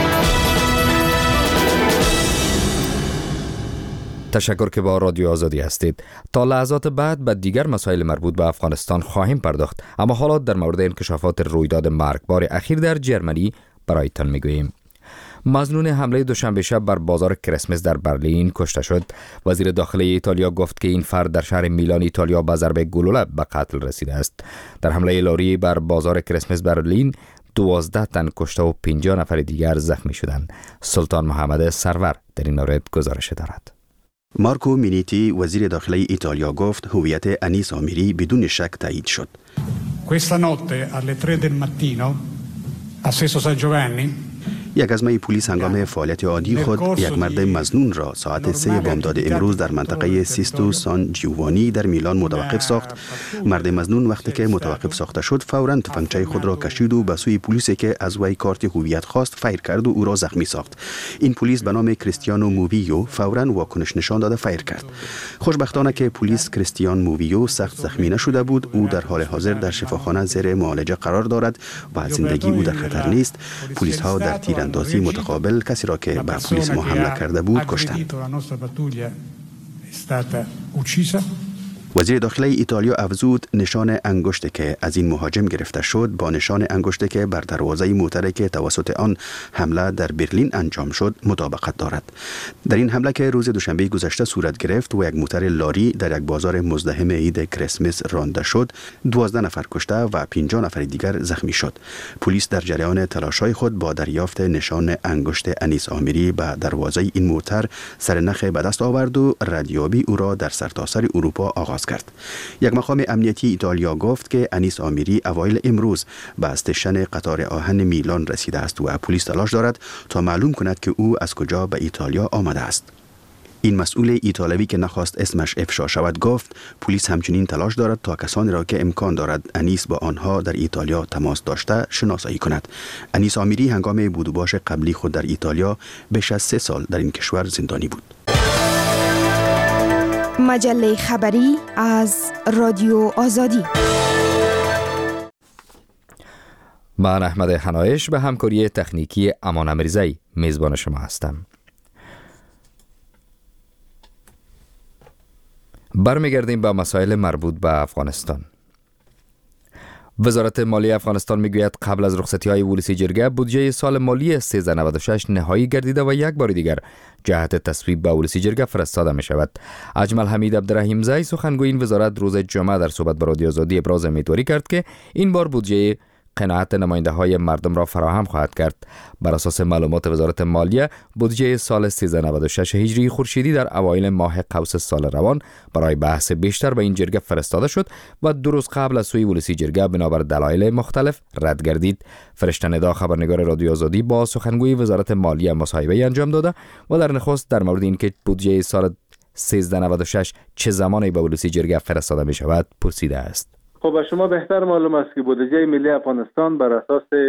تشکر که با رادیو آزادی هستید. تا لحظات بعد به دیگر مسائل مربوط به افغانستان خواهیم پرداخت، اما حالا در مورد انکشافات رویداد مرگبار اخیر در جرمنی برایتان میگوییم. مظنون حمله دوشنبه شب بر بازار کریسمس در برلین کشته شد. وزیر داخلی ایتالیا گفت که این فرد در شهر میلان ایتالیا با ضربه گلوله به قتل رسیده است. در حمله لاری بر بازار کریسمس برلین دوازده تن کشته و پنجاه نفر دیگر زخمی شدند. سلطان محمد سرور در این مورد گزارش دارد. مارکو مینیتی وزیر داخلی ایتالیا گفت هویت انیس آمیری بدون شک تایید شد. Questa notte alle tre del mattino a Sesto San Giovanni یک از مای پلیس هنگام فعالیت عادی خود یک مرد مظنون را ساعت سه بامداد امروز در منطقه سیستو سان جیوانی در میلان متوقف ساخت. مرد مظنون وقتی که متوقف ساخته شد فوراً تفنگچه خود را کشید و به سوی پلیسی که از وی کارت هویت خواست فیر کرد و او را زخمی ساخت. این پلیس به نام کریستیانو موویو فوراً واکنش نشان داده فیر کرد. خوشبختانه که پلیس کریستیان موویو سخت زخمی نشده بود. او در حال حاضر در شفاخانه زیر معالجه قرار دارد و زندگی او در خطر نیست. پلیس ها در تیراندازی متقابل کسی را که به پلیس ما حمله کرده بود کشتند. وزیر داخلی ایتالیا افزود نشان انگشتی که از این مهاجم گرفته شد با نشان انگشتی که بر دروازه موتری که توسط آن حمله در برلین انجام شد مطابقت دارد. در این حمله که روز دوشنبه گذشته صورت گرفت و یک موتر لاری در یک بازار مزدحم عید کریسمس رانده شد، دوازده نفر کشته و پنجاه نفر دیگر زخمی شد. پلیس در جریان تلاش‌های خود با دریافت نشان انگشت انیس آمیری به دروازه این موتر سرنخ به دست آورد و ردیابی او را در سرتاسر اروپا آغاز کرد. یک مقام امنیتی ایتالیا گفت که انیس آمیری اوایل امروز به استشن قطار آهن میلان رسیده است و پلیس تلاش دارد تا معلوم کند که او از کجا به ایتالیا آمده است. این مسئول ایتالوی که نخواست اسمش افشا شود گفت پلیس همچنین تلاش دارد تا کسانی را که امکان دارد انیس با آنها در ایتالیا تماس داشته شناسایی کند. انیس آمیری هنگام بودوباش قبلی خود در ایتالیا بیش از سه سال در این کشور زندانی بود. مجله خبری از رادیو آزادی. من احمد حنایش به همکاری تکنیکی امان امریزی میزبان شما هستم. برمیگردیم به مسائل مربوط به افغانستان. وزارت مالی افغانستان میگوید قبل از رخصتی‌های ولسی جرگه بودجه سال مالی سیزده نود و شش نهایی گردیده و یک بار دیگر جهت تصویب به ولسی جرگه فرستاده می شود. اجمل حمید عبدالرحیم زی سخنگوی این وزارت روز جمعه در صحبت با رادیو آزادی ابراز امیدواری کرد که این بار بودجه قناعت نماینده های مردم را فراهم خواهد کرد. بر اساس معلومات وزارت مالیه بودجه سال سیزده نود و شش هجری خورشیدی در اوایل ماه قوس سال روان برای بحث بیشتر به این جرگه فرستاده شد و دو روز قبل از سوی ولسی جرگه بنابر دلایل مختلف رد گردید. فرشته ندا خبرنگار رادیو آزادی با سخنگوی وزارت مالیه مصاحبه انجام داده و در نخست در مورد اینکه بودجه سال سیزده نود و شش چه زمانی به ولسی جرگه فرستاده می شود پرسیده است. خب شما بهتر معلوم است که بودجه ملی افغانستان بر اساس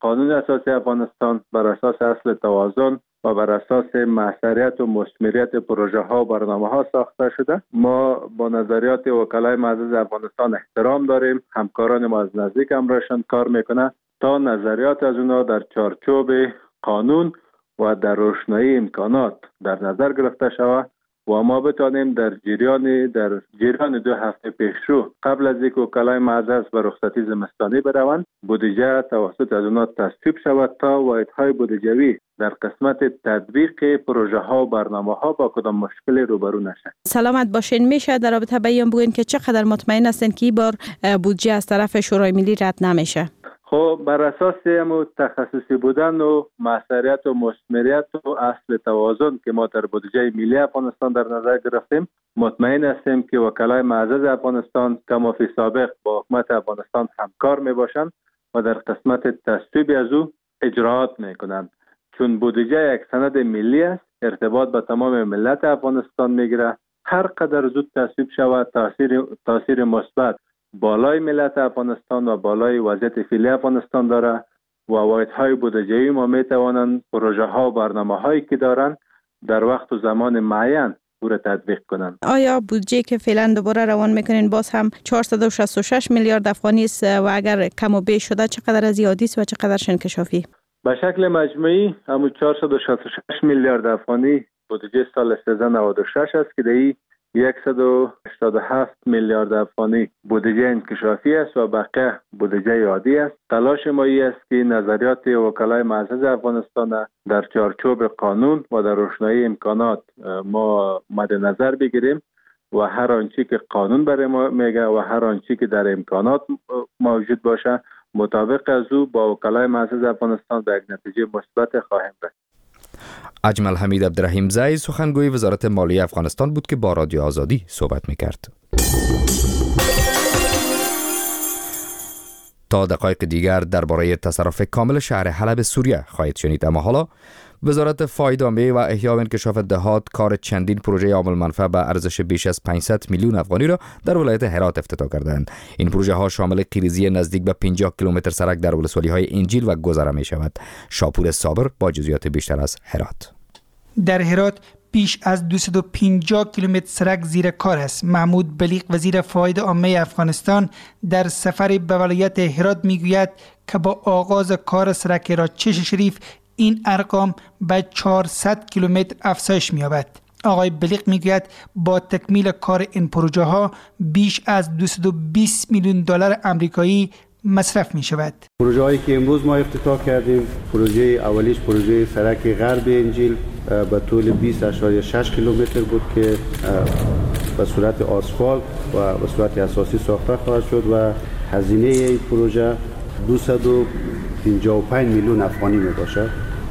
قانون اساسی افغانستان بر اساس اصل توازن و بر اساس محصریت و مثمریت پروژه ها و برنامه ها ساخته شده. ما با نظریات وکلای معزز افغانستان احترام داریم. همکاران ما از نزدیک همراهشان کار میکنه تا نظریات از اونا در چارچوب قانون و در روشنایی امکانات در نظر گرفته شود و ما بتانیم در جریان در جریان دو هفته پیشرو قبل از اینکه وکلای معزز به رخصتی زمستانی بروند بودجه توسط از اونا تصویب شود تا واحدهای بودجوی در قسمت تطبیق پروژه ها و برنامه ها با کدام مشکلی روبرو نشن. سلامت باشین. میشه در رابطه بیان بگوین که چقدر مطمئن هستین که این بار بودجه از طرف شورای ملی رد نمیشه؟ خب بر اساس همو تخصصی بودن و محصریت و مثمریت و اصل توازن که ما در بودجه ملی افغانستان در نظر گرفتیم مطمئن هستیم که وکلای معزز افغانستان کما فی سابق با حکومت افغانستان همکار می باشند و در قسمت تصویب از او اجراات می کنند. چون بودجه یک سند ملی است، ارتباط با تمام ملت افغانستان میگیره. هر قدر زود تصویب شود تاثیر تاثیر مثبت بالای ملت افغانستان و بالای وضعیت فعلی افغانستان داره و واحدهای بودجه‌ای ما میتوانند پروژه ها و برنامه هایی که دارند در وقت و زمان معین پور تطبیق کنند. آیا بودجه که فعلا دوباره روان میکنین باز هم چهارصد و شصت و شش میلیارد افغانی است و اگر کم و بیش شده چقدر از زیادی است و چقدرش انکشافی؟ به شکل مجموعی همون چهارصد و شصت و شش میلیارد افغانی بودجه سال سیزده نود و شش است که در صد و هشتاد و هفت میلیارد افغانی بودجه انکشافی است و بقیه بودجه عادی است. تلاش ما است که نظریات وکلای معزز افغانستان در چارچوب قانون و در روشنایی امکانات ما مد نظر بگیریم و هر آنچه که قانون برای ما میگه و هر آنچه که در امکانات موجود باشه مطابق از او با وکلای معزز افغانستان به یک نتیجه مثبت خواهیم رسید. اجمل حمید عبدالرحیم زئی سخنگوی وزارت مالیه افغانستان بود که با رادیو آزادی صحبت میکرد. تا دقایق دیگر درباره تصرف کامل شهر حلب سوریه خواهید شنید، اما حالا وزارت فایدامه و احیا و انکشاف دهات کار چندین پروژه عامل منفعه به ارزش بیش از پانصد میلیون افغانی را در ولایت هرات افتتاح کردند. این پروژه ها شامل کلیزی نزدیک به پنجاه کیلومتر سرک در ولسوالی های انجیل و گذره می شود. شاپور صابر با جزئیات بیشتر از هرات. در هرات بیش از دویست و پنجاه کیلومتر سرک زیر کار است. محمود بلیغ وزیر فواید عامه افغانستان در سفر به ولایت هرات میگوید که با آغاز کار سرک هرات چش شریف این ارقام به چهارصد کیلومتر افزایش می‌یابد. آقای بلیغ میگوید با تکمیل کار این پروژه ها بیش از دویست و بیست میلیون دلار آمریکایی مصرف می شود. پروژه هایی که امروز ما افتتاح کردیم، پروژه اولیش پروژه سرک غرب انجیل به طول بیست و شش کیلومتر بود که به صورت آسفالت و به صورت اساسی ساخته خواهد شد و هزینه این پروژه دویست و پنجاه و پنج میلیون افغانی می باشد.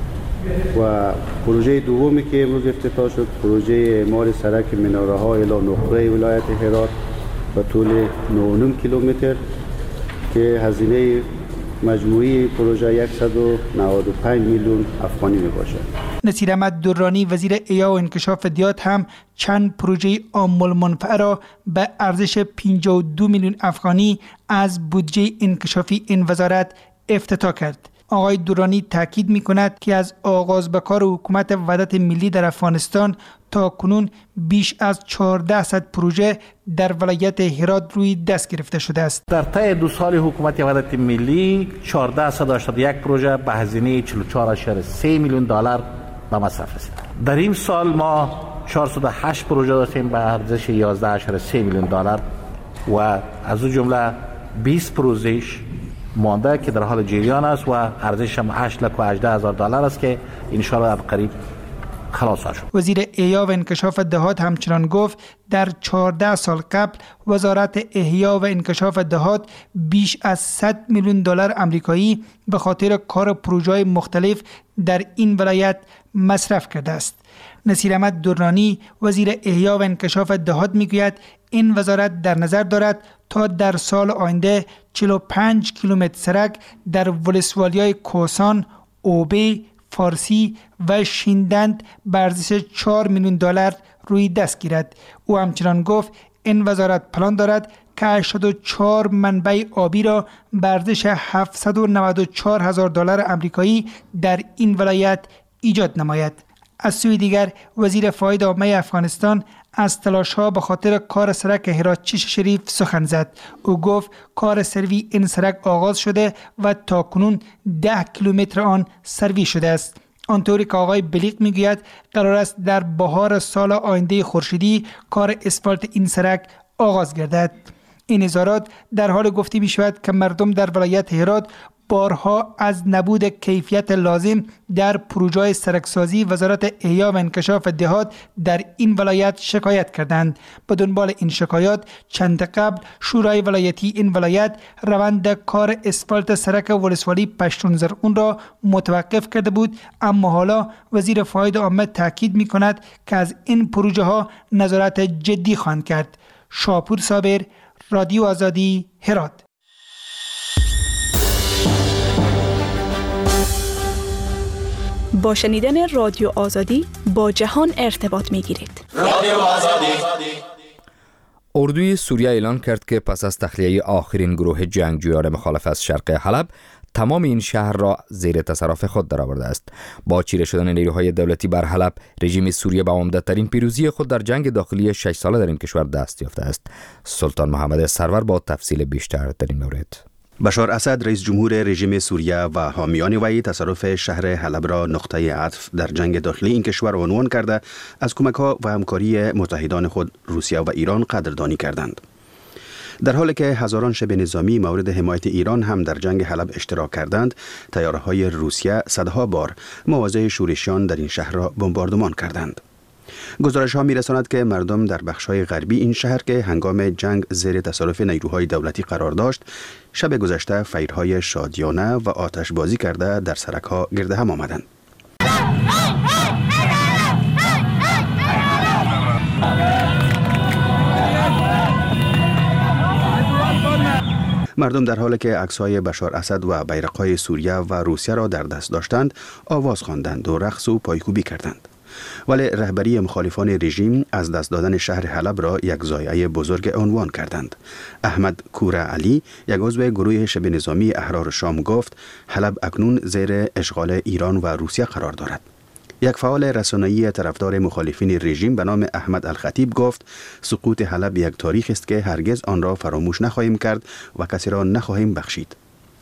و پروژه دومی که امروز افتتاح شد پروژه اعمار سرک مناره ها الی نقره ولایت هرات به طول نه و نیم کیلومتر که هزینه مجموعی پروژه صد و نود و پنج میلیون افغانی می باشد. نصیر احمد درانی وزیر احیا و انکشاف دهات هم چند پروژه عامل منفعه را به ارزش پنجاه و دو میلیون افغانی از بودجه انکشافی این وزارت افتتاح کرد. آقای دورانی تاکید می کند که از آغاز به کار حکومت وحدت ملی در افغانستان تا کنون بیش از چهارده صد پروژه در ولایت هرات روی دست گرفته شده است. در طی دو سال حکومت وحدت ملی چهارصد و هشتاد و یک پروژه به هزینه چهل و چهار ممیز سه میلیون دلار به مصرف رسید. در این سال ما چهارصد و هشت پروژه داشتیم به ارزش یازده ممیز سه میلیون دلار و از اون جمله بیست پروژهش مانده که در حال جریان است و ارزشش هم هشت لک و هجده هزار دلار است که ان شاء الله قریب خلاص شد. وزیر احیا و انکشاف دهات همچنان گفت در چهارده سال قبل وزارت احیا و انکشاف دهات بیش از صد میلیون دلار آمریکایی به خاطر کار پروژه‌های مختلف در این ولایت مصرف کرده است. نصیر احمد درانی وزیر احیا و انکشاف دهات میگوید این وزارت در نظر دارد تا در سال آینده چهل و پنج کیلومتر سرک در ولسوالی‌های کوسان، اوبه، فارسی و شیندند به ارزش چهار میلیون دلار روی دست گیرد. او همچنان گفت این وزارت پلان دارد که هشتاد و چهار منبع آبی را به ارزش هفتصد و نود و چهار هزار دلار آمریکایی در این ولایت ایجاد نماید. از سوی دیگر وزیر فایده عامه افغانستان از تلاش‌ها به خاطر کار سرک هرات چش شریف سخن زد. او گفت کار سروی این سرک آغاز شده و تاکنون ده کیلومتر آن سروی شده است. آنطوری که آقای بلیق میگوید قرار است در بهار سال آینده خورشیدی کار اسفالت این سرک آغاز گردد. این اظهارات در حال گفته می شود که مردم در ولایت هرات بارها از نبود کیفیت لازم در پروژه سرکسازی وزارت احیا و انکشاف دهات در این ولایت شکایت کردند. به دنبال این شکایات چند قبل شورای ولایتی این ولایت روند کار اسفالت سرک ولسوالی پشتون زرغون را متوقف کرده بود، اما حالا وزیر فایده عامه تاکید می کند که از این پروژه ها نظارت جدی خواهند کرد. شاپور صابر، رادیو آزادی، هرات. با شنیدن رادیو آزادی با جهان ارتباط می گیرید. رادیو آزادی. اردوی سوریه اعلان کرد که پس از تخلیه آخرین گروه جنگجویان مخالف از شرق حلب، تمام این شهر را زیر تصرف خود درآورده است. با چیره شدن نیروهای دولتی بر حلب، رژیم سوریه به عمده‌ترین پیروزی خود در جنگ داخلی شش ساله در این کشور دست یافته است. سلطان محمد سرور با تفصیل بیشتر در این مورد. بشار اسد رئیس جمهور رژیم سوریه و حامیان وی تصرف شهر حلب را نقطه عطف در جنگ داخلی این کشور عنوان کرده از کمک‌ها و همکاری متحدان خود روسیه و ایران قدردانی کردند. در حالی که هزاران شبه نظامی مورد حمایت ایران هم در جنگ حلب اشتراک کردند، طیاره‌های روسیه صدها بار مواضع شورشیان در این شهر را بمباردمان کردند. گزارش ها می رساند که مردم در بخش‌های غربی این شهر که هنگام جنگ زیر تصرف نیروهای دولتی قرار داشت، شب گذشته فیرهای شادیانه و آتش بازی کرده در سرک‌ها گرد هم آمدند. مردم در حالی که عکس‌های بشار اسد و بیرق‌های سوریه و روسیه را در دست داشتند، آواز خواندند و رقص و پایکوبی کردند. ولی رهبری مخالفان رژیم از دست دادن شهر حلب را یک ضایعه بزرگ عنوان کردند. احمد کوره علی، یک عضو گروه شبه نظامی احرار شام، گفت حلب اکنون زیر اشغال ایران و روسیه قرار دارد. یک فعال رسانه‌ای طرفدار مخالفین رژیم به نام احمد الخطیب گفت سقوط حلب یک تاریخ است که هرگز آن را فراموش نخواهیم کرد و کسی را نخواهیم بخشید.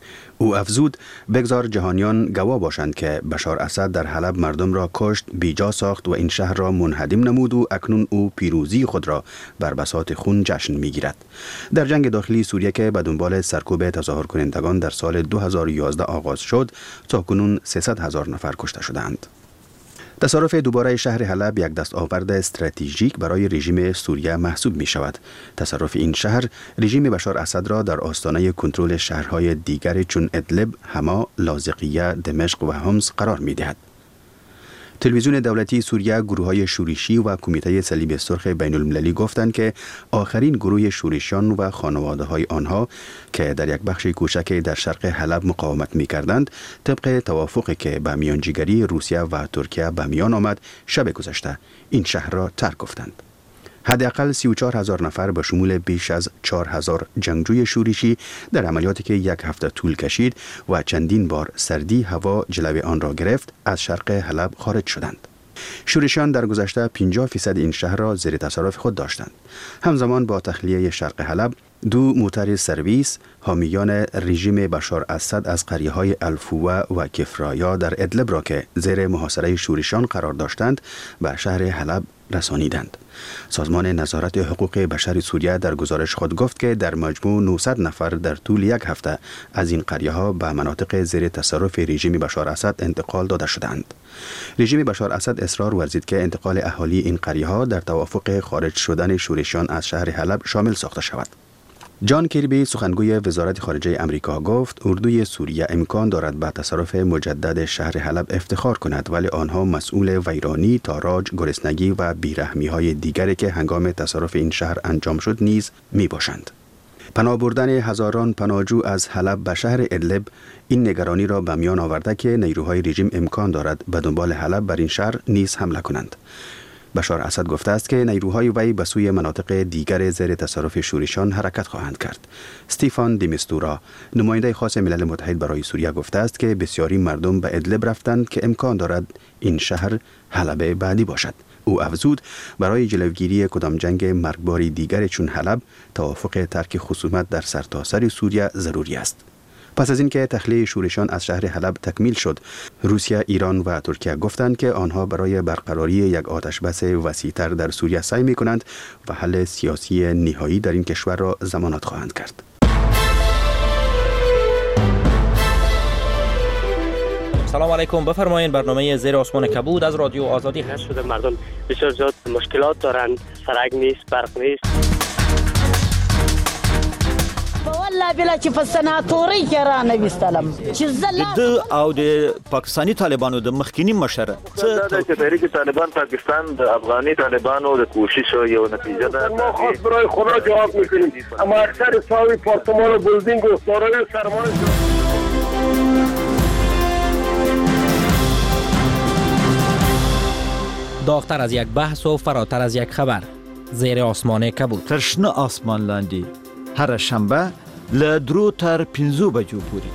او افزود بگذار جهانیان گواه باشند که بشار اسد در حلب مردم را کشت، بیجا ساخت و این شهر را منهدم نمود و اکنون او پیروزی خود را بر بساط خون جشن میگیرد. در جنگ داخلی سوریه که به دنبال سرکوب تظاهر کنندگان در سال دو هزار و یازده آغاز شد، تاکنون سیصد هزار نفر کشته شدند. تصرف دوباره شهر حلب یک دستاورد استراتژیک برای رژیم سوریه محسوب می شود. تصرف این شهر رژیم بشار اسد را در آستانه کنترل شهرهای دیگر چون ادلب، حما، لاذقیه، دمشق و حمص قرار می دهد. تلویزیون دولتی سوریه، گروه‌های شورشی و کمیته صلیب سرخ بین المللی گفتند که آخرین گروه شورشیان و خانواده‌های آنها که در یک بخش کوچک در شرق حلب مقاومت می‌کردند، طبق توافقی که به میانجیگری روسیه و ترکیه به میان آمد، شب گذشته این شهر را ترک گفتند. حداقل سی و چهار هزار نفر به شمول بیش از چهار هزار جنگجوی شورشی در عملیاتی که یک هفته طول کشید و چندین بار سردی هوا جلوی آن را گرفت، از شرق حلب خارج شدند. شورشیان در گذشته پنجاه درصد این شهر را زیر تصرف خود داشتند. همزمان با تخلیه شرق حلب، دو موتر سرویس حامیان رژیم بشار اسد از قریه‌های الفوه و کفرایا در ادلب را که زیر محاصره شورشیان قرار داشتند به شهر حلب رسانیدند. سازمان نظارت حقوق بشر سوریه در گزارش خود گفت که در مجموع نهصد نفر در طول یک هفته از این قریه‌ها به مناطق زیر تصرف رژیم بشار اسد انتقال داده شدند. رژیم بشار اسد اصرار ورزید که انتقال اهالی این قریه‌ها در توافق خارج شدن شورشیان از شهر حلب شامل ساخته شود. جان کیربی، سخنگوی وزارت خارجه امریکا، گفت اردوی سوریه امکان دارد به تصرف مجدد شهر حلب افتخار کند، ولی آنها مسئول ویرانی، تاراج، گرسنگی و بیرحمی‌های دیگری که هنگام تصرف این شهر انجام شد نیز می باشند. پناه بردن هزاران پناهجو از حلب به شهر ادلب این نگرانی را به میان آورده که نیروهای رژیم امکان دارد به دنبال حلب بر این شهر نیز حمله کنند. بشار اسد گفته است که نیروهای وی به سوی مناطق دیگر زیر تصرف شورشیان حرکت خواهند کرد. استیفان دیمیستورا، نماینده خاص ملل متحد برای سوریه گفته است که بسیاری مردم به ادلب رفتند که امکان دارد این شهر حلب بعدی باشد. او افزود برای جلوگیری کدام جنگ مرگباری دیگر چون حلب توافق ترک خصومت در سرتاسر سوریه ضروری است. پس از اینکه تخلیه شورشیان از شهر حلب تکمیل شد، روسیه، ایران و ترکیه گفتند که آنها برای برقراری یک آتشبس وسیع‌تر در سوریه سعی می‌کنند و حل سیاسی نهایی در این کشور را ضمانت خواهند کرد. سلام علیکم، بفرمایید. برنامه زیر آسمان کبود از رادیو آزادی هست. شده مردم بسیار زیاد مشکلات دارند، سرک نیست، برق نیست. والله بلا چې په سناتوري کې را نه وستلم چې زله د او د پاکستاني طالبانو د مخکینی مشر څه د تحریک طالبان پاکستان د افغاني طالبانو د کوشش یو نتیجه ده. ما خاص برای خدا جواب میکنیم، اما اکثر ساوی پارتمان و بلدینگ و دارای سرمایه داغتر از یک بحث و فراتر از یک خبر، زیر آسمان کبود. ترشنه آسمان لاندی هر شنبه له درو تر پنځو بجو پورې.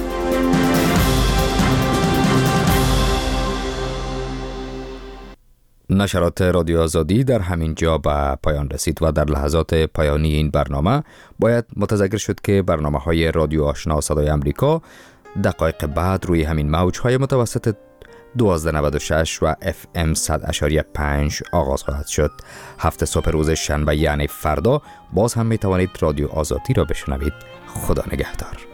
نشرات رادیو آزادی در همین جا به پایان رسید و در لحظات پایانی این برنامه باید متذکر شد که برنامه های رادیو آشنا صدای امریکا دقایق بعد روی همین موج های متوسط دوازده نود و شش و اف ام صد اشاری پنج آغاز خواهد شد. هفته صبح روز شنبه یعنی فردا باز هم می توانید رادیو آزادی را بشنوید. خدا نگهدار.